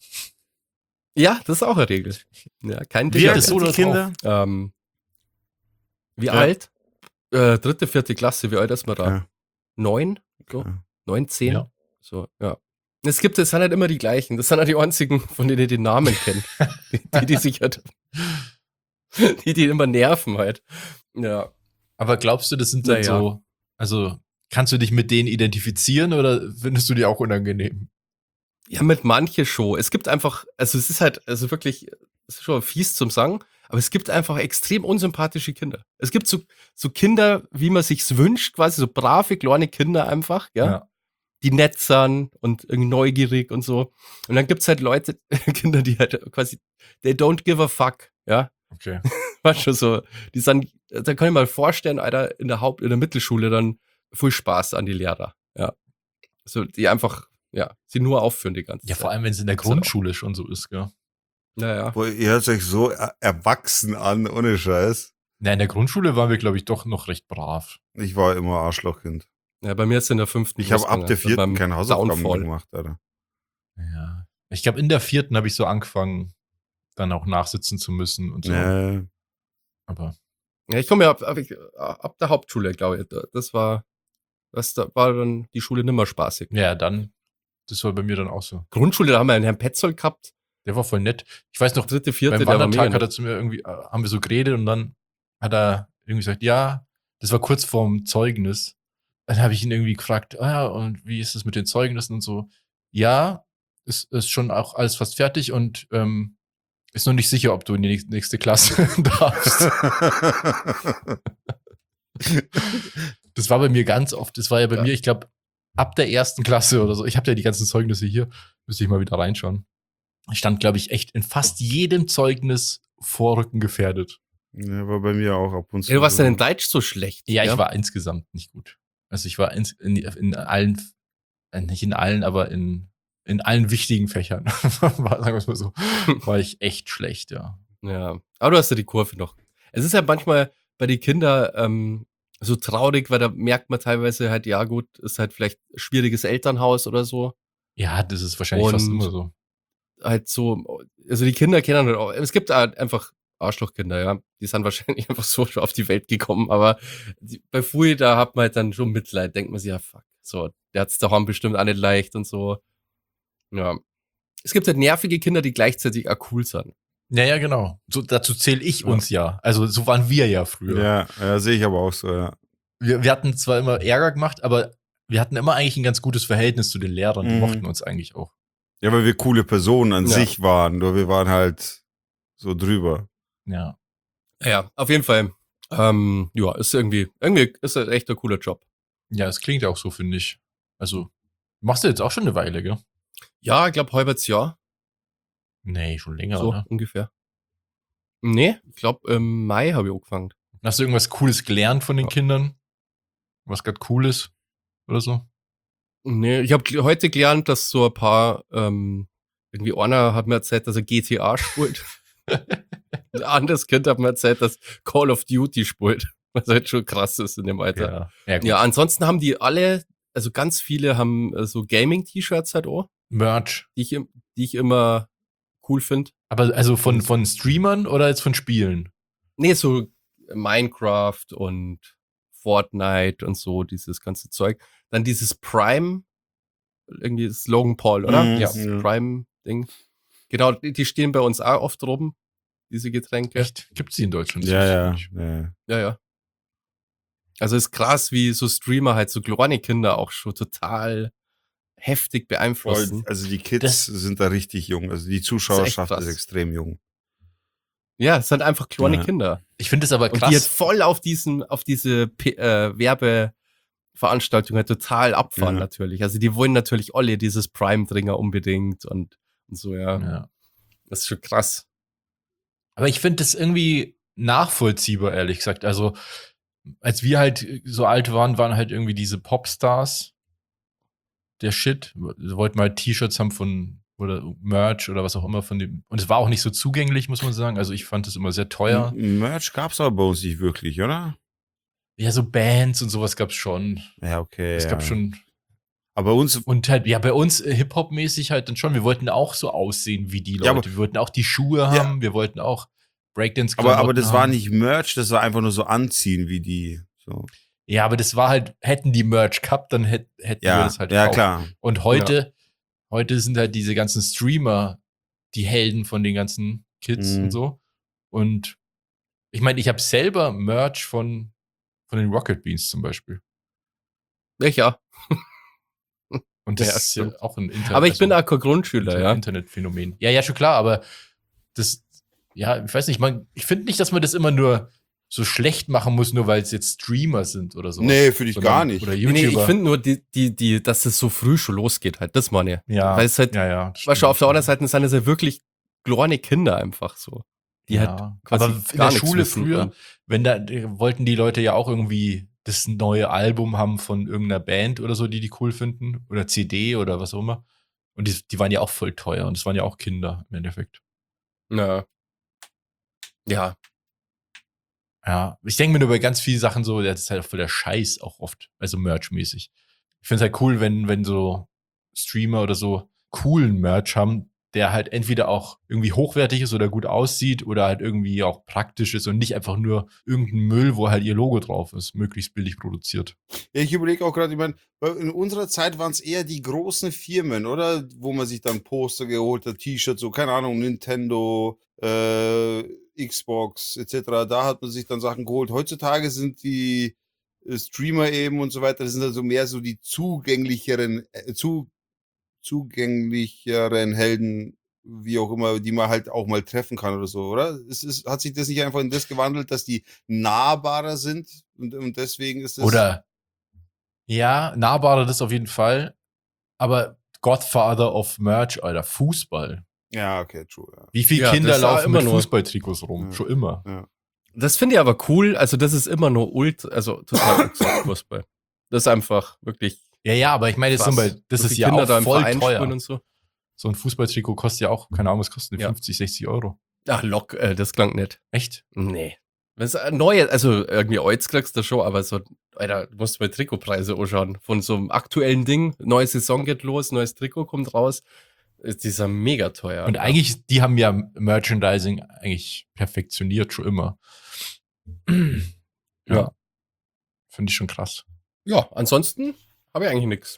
Ja, das ist auch eine Regel. Ja, kein Wie Digger alt mehr. sind die Kinder? Ähm, wie Ja. alt? Äh, dritte, vierte Klasse, wie alt ist man da? Ja. Neun? So? Ja. Neun, zehn? Ja. So, ja. Es gibt, es sind halt immer die gleichen. Das sind halt die einzigen, von denen ich den Namen kenne. die, die sich halt, die, die immer nerven halt. Ja. Aber glaubst du, das sind dann Naja. so, also kannst du dich mit denen identifizieren oder findest du die auch unangenehm? Ja, mit manche schon. Es gibt einfach, also es ist halt, also wirklich, es ist schon fies zum Sagen, aber es gibt einfach extrem unsympathische Kinder. Es gibt so, so Kinder, wie man sich's wünscht, quasi so brave, kleine Kinder einfach, ja, die nett sind und irgendwie neugierig und so. Und dann gibt's halt Leute, Kinder, die halt quasi, they don't give a fuck, ja. Okay. War schon so, die sind, da kann ich mal vorstellen, Alter, in der Haupt-, in der Mittelschule dann viel Spaß an die Lehrer, ja. So, die einfach, ja, sie nur aufführen die ganze Ja, Zeit. vor allem, wenn es in der Gibt's halt Grundschule schon so ist, gell? Naja. Boah, ihr hört euch so er- erwachsen an, ohne Scheiß. Na, in der Grundschule waren wir, glaube ich, doch noch recht brav. Ich war immer Arschlochkind. Ja, bei mir ist in der fünften. Ich habe ab der vierten beim keine Hausaufgaben mehr Downfall. gemacht, Alter. Ja. Ich glaube, in der vierten habe ich so angefangen, dann auch nachsitzen zu müssen und so. Nee. Aber Ja, ich komme ja ab, ab, ab der Hauptschule, glaube ich. Das war, das da war dann die Schule nimmer spaßig. ja, dann, das war bei mir dann auch so. Grundschule, da haben wir einen Herrn Petzold gehabt. Der war voll nett. Ich weiß noch, Dritte, vierte, beim der war Wandertag mega hat er nett. zu mir irgendwie, äh, haben wir so geredet und dann hat er irgendwie gesagt, ja, das war kurz vorm Zeugnis. Dann habe ich ihn irgendwie gefragt, ah ja, und wie ist es mit den Zeugnissen und so? Ja, ist, ist schon auch alles fast fertig und ähm, ist noch nicht sicher, ob du in die nächste- nächste Klasse darfst. Das war bei mir ganz oft, das war ja bei Ja. mir, ich glaube, ab der ersten Klasse oder so. Ich habe ja die ganzen Zeugnisse hier, müsste ich mal wieder reinschauen. Ich stand, glaube ich, echt in fast jedem Zeugnis Vorrücken gefährdet. Ja, war bei mir auch ab und zu. Ja, du warst so. denn in Deutsch so schlecht? Ja, ich war insgesamt nicht gut. Also ich war ins, in, in allen, äh, nicht in allen, aber in, in allen wichtigen Fächern, war, sagen wir es mal so, war ich echt schlecht, ja. Ja, aber du hast ja die Kurve noch. Es ist ja manchmal bei den Kindern ähm, so traurig, weil da merkt man teilweise halt, ja gut, ist halt vielleicht schwieriges Elternhaus oder so. Ja, das ist wahrscheinlich fast Und- immer so. Halt so, also die Kinder kennen halt auch, es gibt halt einfach Arschlochkinder, ja. Die sind wahrscheinlich einfach so auf die Welt gekommen, aber die, bei Fui, da hat man halt dann schon Mitleid, denkt man sich, ja fuck, so, der hat's daheim bestimmt auch nicht leicht und so. Ja. Es gibt halt nervige Kinder, die gleichzeitig auch cool sind. Ja, ja, genau. So, dazu zähle ich Ja. uns ja. Also so waren wir ja früher. Ja, ja sehe ich aber auch so, ja. Wir, wir hatten zwar immer Ärger gemacht, aber wir hatten immer eigentlich ein ganz gutes Verhältnis zu den Lehrern. Die Mhm. mochten uns eigentlich auch. Ja, weil wir coole Personen an Ja. sich waren, nur wir waren halt so drüber. Ja. Ja, auf jeden Fall. Ähm, ja, ist irgendwie, irgendwie ist das echt ein cooler Job. Ja, es klingt auch so, finde ich. Also, machst du jetzt auch schon eine Weile, gell? Ja, ich glaube, halbes Jahr, Nee, schon länger, so oder? ungefähr. Nee, ich glaube, im Mai habe ich angefangen. Hast du irgendwas Cooles gelernt von den Ja. Kindern? Was gerade cool ist? Oder so? Nee, ich habe heute gelernt, dass so ein paar, ähm, irgendwie einer hat mir erzählt, dass er G T A spielt. Ein anderes Kind hat mir erzählt, dass Call of Duty spielt. Was halt schon krass ist in dem Alter. Ja. Ja, gut. Ja, ansonsten haben die alle, also ganz viele haben äh, so Gaming-T-Shirts halt auch, Merch. die ich, im- die ich immer cool finde. Aber also von, von Streamern oder jetzt von Spielen? Nee, so Minecraft und Fortnite und so, dieses ganze Zeug. Dann dieses Prime, irgendwie das Logan Paul, oder? Mhm, ja, ja. Prime-Ding. Genau, die, die stehen bei uns auch oft rum, diese Getränke. Echt? Gibt's die in Deutschland? Ja, ja, Das ja. Ja, ja. Also ist krass, wie so Streamer halt so kleine Kinder auch schon total heftig Voll, beeinflussen. also die Kids Das- sind da richtig jung. Also die Zuschauerschaft krass. ist, extrem jung. Ja, es sind einfach kleine Ja. Kinder. Ich finde es aber Und die halt krass. voll auf diesen, auf diese P äh, Werbeveranstaltungen halt total abfahren Ja. natürlich. Also die wollen natürlich alle dieses Prime-Dringer unbedingt und, und so, ja. Ja. Das ist schon krass. Aber ich finde das irgendwie nachvollziehbar, ehrlich gesagt. Also, als wir halt so alt waren, waren halt irgendwie diese Popstars. der Shit. Wir wollten mal T-Shirts haben von, oder Merch oder was auch immer von dem. Und es war auch nicht so zugänglich, muss man sagen. Also ich fand es immer sehr teuer. M- Merch gab's aber bei uns nicht wirklich, oder? Ja, so Bands und sowas gab's schon. Ja, okay. Es ja. gab schon. Aber uns, Und halt, ja, bei uns äh, Hip-Hop-mäßig halt dann schon. Wir wollten auch so aussehen wie die Leute. Ja, aber- wir wollten auch die Schuhe haben. Wir wollten auch Breakdance-Klamotten aber, aber das war haben. nicht Merch, das war einfach nur so anziehen wie die. So. Ja, aber das war halt, hätten die Merch gehabt, dann hätt, hätten wir Ja, das halt ja auch. klar. Und heute, heute sind halt diese ganzen Streamer die Helden von den ganzen Kids Mhm. und so. Und ich meine, ich habe selber Merch von, von den Rocket Beans zum Beispiel. Ich ja. Und das Ja, ist ja stimmt. auch ein Internet. Aber ich bin auch kein Grundschüler, so ein ja. Internetphänomen. Ja, ja, schon klar, aber das, ja, ich weiß nicht, man, ich finde nicht, dass man das immer nur so schlecht machen muss, nur weil es jetzt Streamer sind oder so. Nee, finde ich Sondern- gar nicht. Oder Nee, YouTuber. nee, ich finde nur, die, die, die, dass es so früh schon losgeht halt. Das meine ich. ja, weil es halt- ja, ja. das Weißt du, stimmt. auf der anderen Seite sind es ja wirklich kleine Kinder einfach so. Die ja. halt quasi aber in gar der nichts Schule wissen früher, und- wenn da äh, wollten die Leute ja auch irgendwie das neue Album haben von irgendeiner Band oder so, die die cool finden oder C D oder was auch immer. Und die, die waren ja auch voll teuer und es waren ja auch Kinder im Endeffekt. Ja. Ja. Ja, ich denke mir nur bei ganz vielen Sachen so, das ist halt voll der Scheiß auch oft, also Merch-mäßig. Ich finde es halt cool, wenn, wenn so Streamer oder so coolen Merch haben, der halt entweder auch irgendwie hochwertig ist oder gut aussieht oder halt irgendwie auch praktisch ist und nicht einfach nur irgendein Müll, wo halt ihr Logo drauf ist, möglichst billig produziert. Ja, ich überlege auch gerade, ich meine, in unserer Zeit waren es eher die großen Firmen, oder? Wo man sich dann Poster geholt hat, T-Shirts, so, keine Ahnung, Nintendo, äh, Xbox et cetera. Da hat man sich dann Sachen geholt. Heutzutage sind die äh, Streamer eben und so weiter, das sind also mehr so die zugänglicheren, äh, zu, zugänglicheren Helden, wie auch immer, die man halt auch mal treffen kann oder so, oder? Es ist, hat sich das nicht einfach in das gewandelt, dass die nahbarer sind und, und deswegen ist das. Oder, ja, nahbarer das auf jeden Fall, aber Godfather of Merch, Alter, Fußball. Ja, okay, true. Ja. Wie viele Ja, Kinder das war laufen immer mit nur- Fußballtrikots rum? Ja. Schon immer. Ja. Das finde ich aber cool. Also, das ist immer nur ultra, also total ultra Fußball. Das ist einfach wirklich. Ja, ja, aber ich meine, jetzt krass. zum Beispiel, das So ist viele ja Kinder auch da im voll Verein teuer. spielen und so. So ein Fußballtrikot kostet ja auch, keine Ahnung, was kostet Ja. fünfzig, sechzig Euro. Ach, lock, äh, das klang nicht. Echt? Nee. Das ist ein neues, also irgendwie Oiz kriegst du schon, aber so, Alter, du musst mal Trikotpreise anschauen. Von so einem aktuellen Ding, neue Saison geht los, neues Trikot kommt raus. Ist dieser mega teuer. Und eigentlich, die haben ja Merchandising eigentlich perfektioniert schon immer. ja. Ja. Finde ich schon krass. Ja, ansonsten habe ich eigentlich nichts.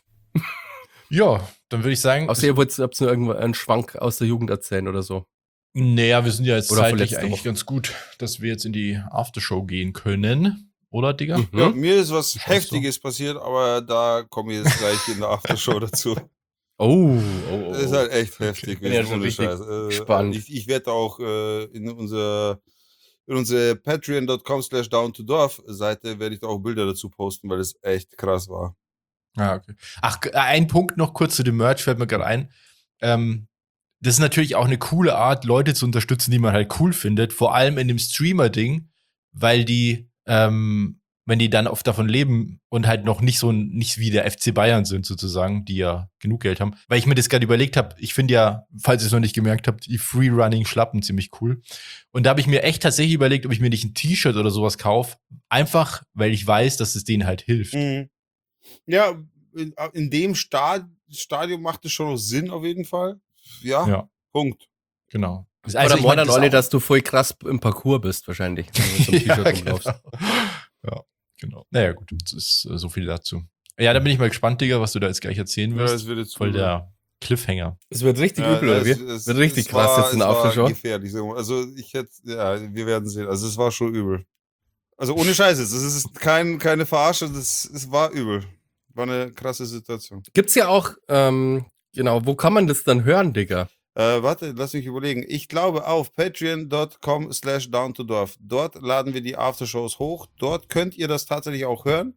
Ja, dann würde ich sagen, Außer ihr wollt habt nur irgendwo einen Schwank aus der Jugend erzählen oder so. naja, wir sind ja jetzt Oder zeitlich vorletzte eigentlich Woche. ganz gut, dass wir jetzt in die Aftershow gehen können. Oder, Digga? Mhm. Ja, mir ist was Ist auch Heftiges passiert, aber da komme ich jetzt gleich in der Aftershow dazu. Oh, oh, oh. Das ist halt echt heftig. Bin ja gewesen, schon ohne richtig Scheiß. Äh, gespannt. Ich, ich werde auch äh, in unser in unsere patreon dot com slash down to dorf Seite werde ich da auch Bilder dazu posten, weil es echt krass war. Ah, okay. Ach, g- ein Punkt noch kurz zu dem Merch, fällt mir gerade ein. Ähm, das ist natürlich auch eine coole Art, Leute zu unterstützen, die man halt cool findet, vor allem in dem Streamer-Ding, weil die, ähm, wenn die dann oft davon leben und halt noch nicht so ein- nicht wie der F C Bayern sind, sozusagen, die ja genug Geld haben. Weil ich mir das gerade überlegt habe, ich finde ja, falls ihr es noch nicht gemerkt habt, die Free-Running-Schlappen ziemlich cool. Und da habe ich mir echt tatsächlich überlegt, ob ich mir nicht ein T-Shirt oder sowas kaufe, einfach weil ich weiß, dass es denen halt hilft. Mhm. Ja, in, in dem Stad Stadium macht es schon noch Sinn auf jeden Fall. Ja, Ja. Punkt. Genau. Also, Oder ich meinen mein, dann das alle, auch- dass du voll krass im Parcours bist, wahrscheinlich. Wenn du mit so einem ja, T-Shirt genau. rumlaufst. ja, genau. Naja, gut, das ist äh, so viel dazu. Ja, da bin ich mal gespannt, Digga, was du da jetzt gleich erzählen Ja, wirst. es wird jetzt Voll übel. der Cliffhanger. Es wird richtig Ja, übel, oder wie? es- es- Wird richtig es krass war- jetzt in der es war Aftershow. gefährlich. sagen wir mal. Also ich hätte, ja, wir werden sehen. Also es war schon übel. Also ohne Scheiße, es ist kein, keine Verarsche, das, es war übel. War eine krasse Situation. Gibt's ja auch, ähm, genau, wo kann man das dann hören, Digga? Äh, warte, lass mich überlegen. Ich glaube auf patreon dot com slash down to dorf. Dort laden wir die Aftershows hoch. Dort könnt ihr das tatsächlich auch hören.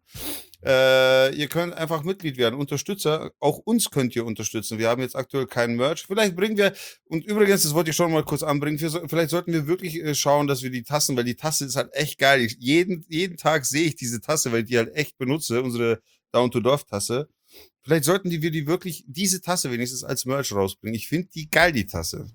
Äh, ihr könnt einfach Mitglied werden, Unterstützer. Auch uns könnt ihr unterstützen. Wir haben jetzt aktuell keinen Merch. Vielleicht bringen wir, und übrigens, das wollte ich schon mal kurz anbringen, wir, so- vielleicht sollten wir wirklich äh, schauen, dass wir die Tassen, weil die Tasse ist halt echt geil. Ich, jeden, jeden Tag sehe ich diese Tasse, weil ich die halt echt benutze, unsere Down to Dorf Tasse. Vielleicht sollten die wir die wirklich, diese Tasse wenigstens als Merch rausbringen. Ich finde die geil, die Tasse.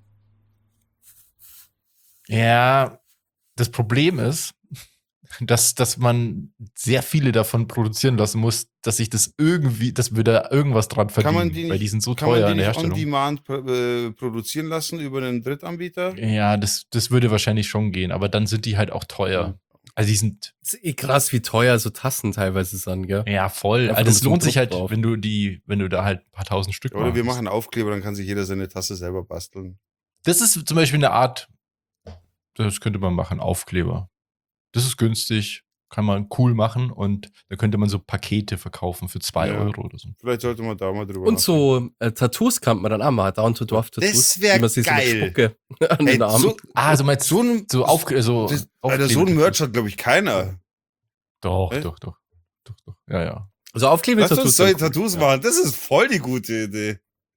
Ja, das Problem ist, dass, dass man sehr viele davon produzieren lassen muss, dass sich das irgendwie, dass wir da irgendwas dran verdienen, Kann man die nicht, weil die sind so kann teuer man in die der nicht on Herstellung. demand äh, produzieren lassen über einen Drittanbieter? Ja, das, das würde wahrscheinlich schon gehen, aber dann sind die halt auch teuer. Also die sind, Das ist eh krass, wie teuer so Tassen teilweise sind, gell? ja, voll. Einfach Also nur das mit lohnt so einem sich halt, Druck drauf. wenn du die, wenn du da halt ein paar tausend Stück Oder wir machst. machen Aufkleber, dann kann sich jeder seine Tasse selber basteln. Das ist zum Beispiel eine Art, das könnte man machen, Aufkleber. Das ist günstig, kann man cool machen und da könnte man so Pakete verkaufen für zwei Ja. Euro oder so. Vielleicht sollte man da mal drüber Und so äh, Tattoos kann man dann auch mal, Down-to-Dorf-Tattoos. Das wär wie man sich geil. So eine Spucke an Ey, den Armen. so, Ah, also meinst so ein, so, auf, so das, Alter, so ein Merch hat, glaube ich, keiner. Doch, Hä? doch, doch, doch, doch. Ja, ja. Also Lass Aufklebetattoos. uns solche sind cool. Tattoos machen. Das ist voll die gute Idee.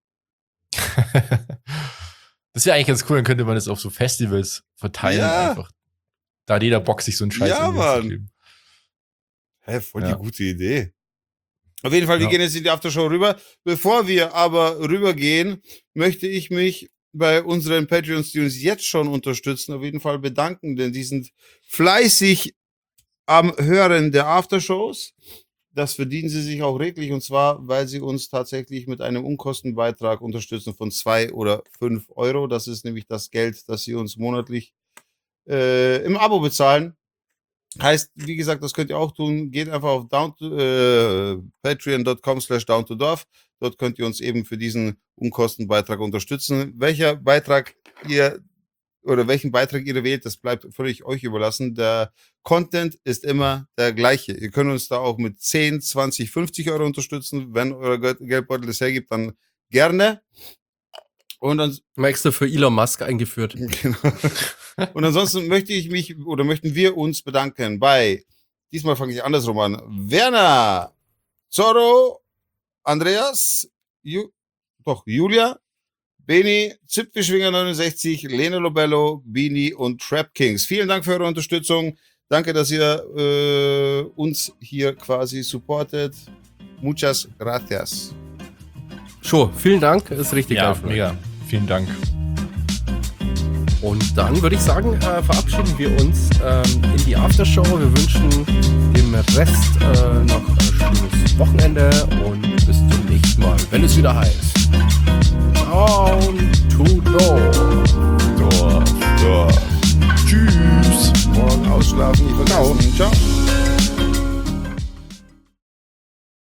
Das wäre eigentlich ganz cool, dann könnte man das auf so Festivals verteilen Ja. einfach. Da hat jeder Bock, sich so einen Scheiß Ja, in die Hand zu Mann. kleben. Hä, voll Ja. die gute Idee. Auf jeden Fall, wir Ja. gehen jetzt in die Aftershow rüber. Bevor wir aber rübergehen, möchte ich mich bei unseren Patreons, die uns jetzt schon unterstützen, auf jeden Fall bedanken, denn die sind fleißig am Hören der Aftershows. Das verdienen sie sich auch redlich, und zwar, weil sie uns tatsächlich mit einem Unkostenbeitrag unterstützen von zwei oder fünf Euro. Das ist nämlich das Geld, das sie uns monatlich äh, im Abo bezahlen. Heißt, wie gesagt, das könnt ihr auch tun. Geht einfach auf down to, äh, patreon.com slash down to dorf. Dort könnt ihr uns eben für diesen Unkostenbeitrag unterstützen. Welcher Beitrag ihr oder welchen Beitrag ihr wählt, das bleibt völlig euch überlassen. Der Content ist immer der gleiche. Ihr könnt uns da auch mit zehn, zwanzig, fünfzig Euro unterstützen. Wenn euer Geld- Geldbeutel das hergibt, dann gerne. Und dann Mal extra für Elon Musk eingeführt. Genau. Und ansonsten möchte ich mich oder möchten wir uns bedanken bei, diesmal fange ich andersrum an, Werner, Zorro, Andreas, Ju, doch, Julia, Beni, Zipfischwinger neunundsechzig, Lene Lobello, Bini und Trap Kings. Vielen Dank für eure Unterstützung. Danke, dass ihr äh, uns hier quasi supportet. Muchas gracias. Schon, vielen Dank, ist richtig Ja, geil von euch. mega. Vielen Dank. Und dann würde ich sagen, äh, verabschieden wir uns ähm, in die Aftershow. Wir wünschen dem Rest äh, noch ein schönes Wochenende und bis zum nächsten Mal, wenn es wieder heißt Down to Dorf.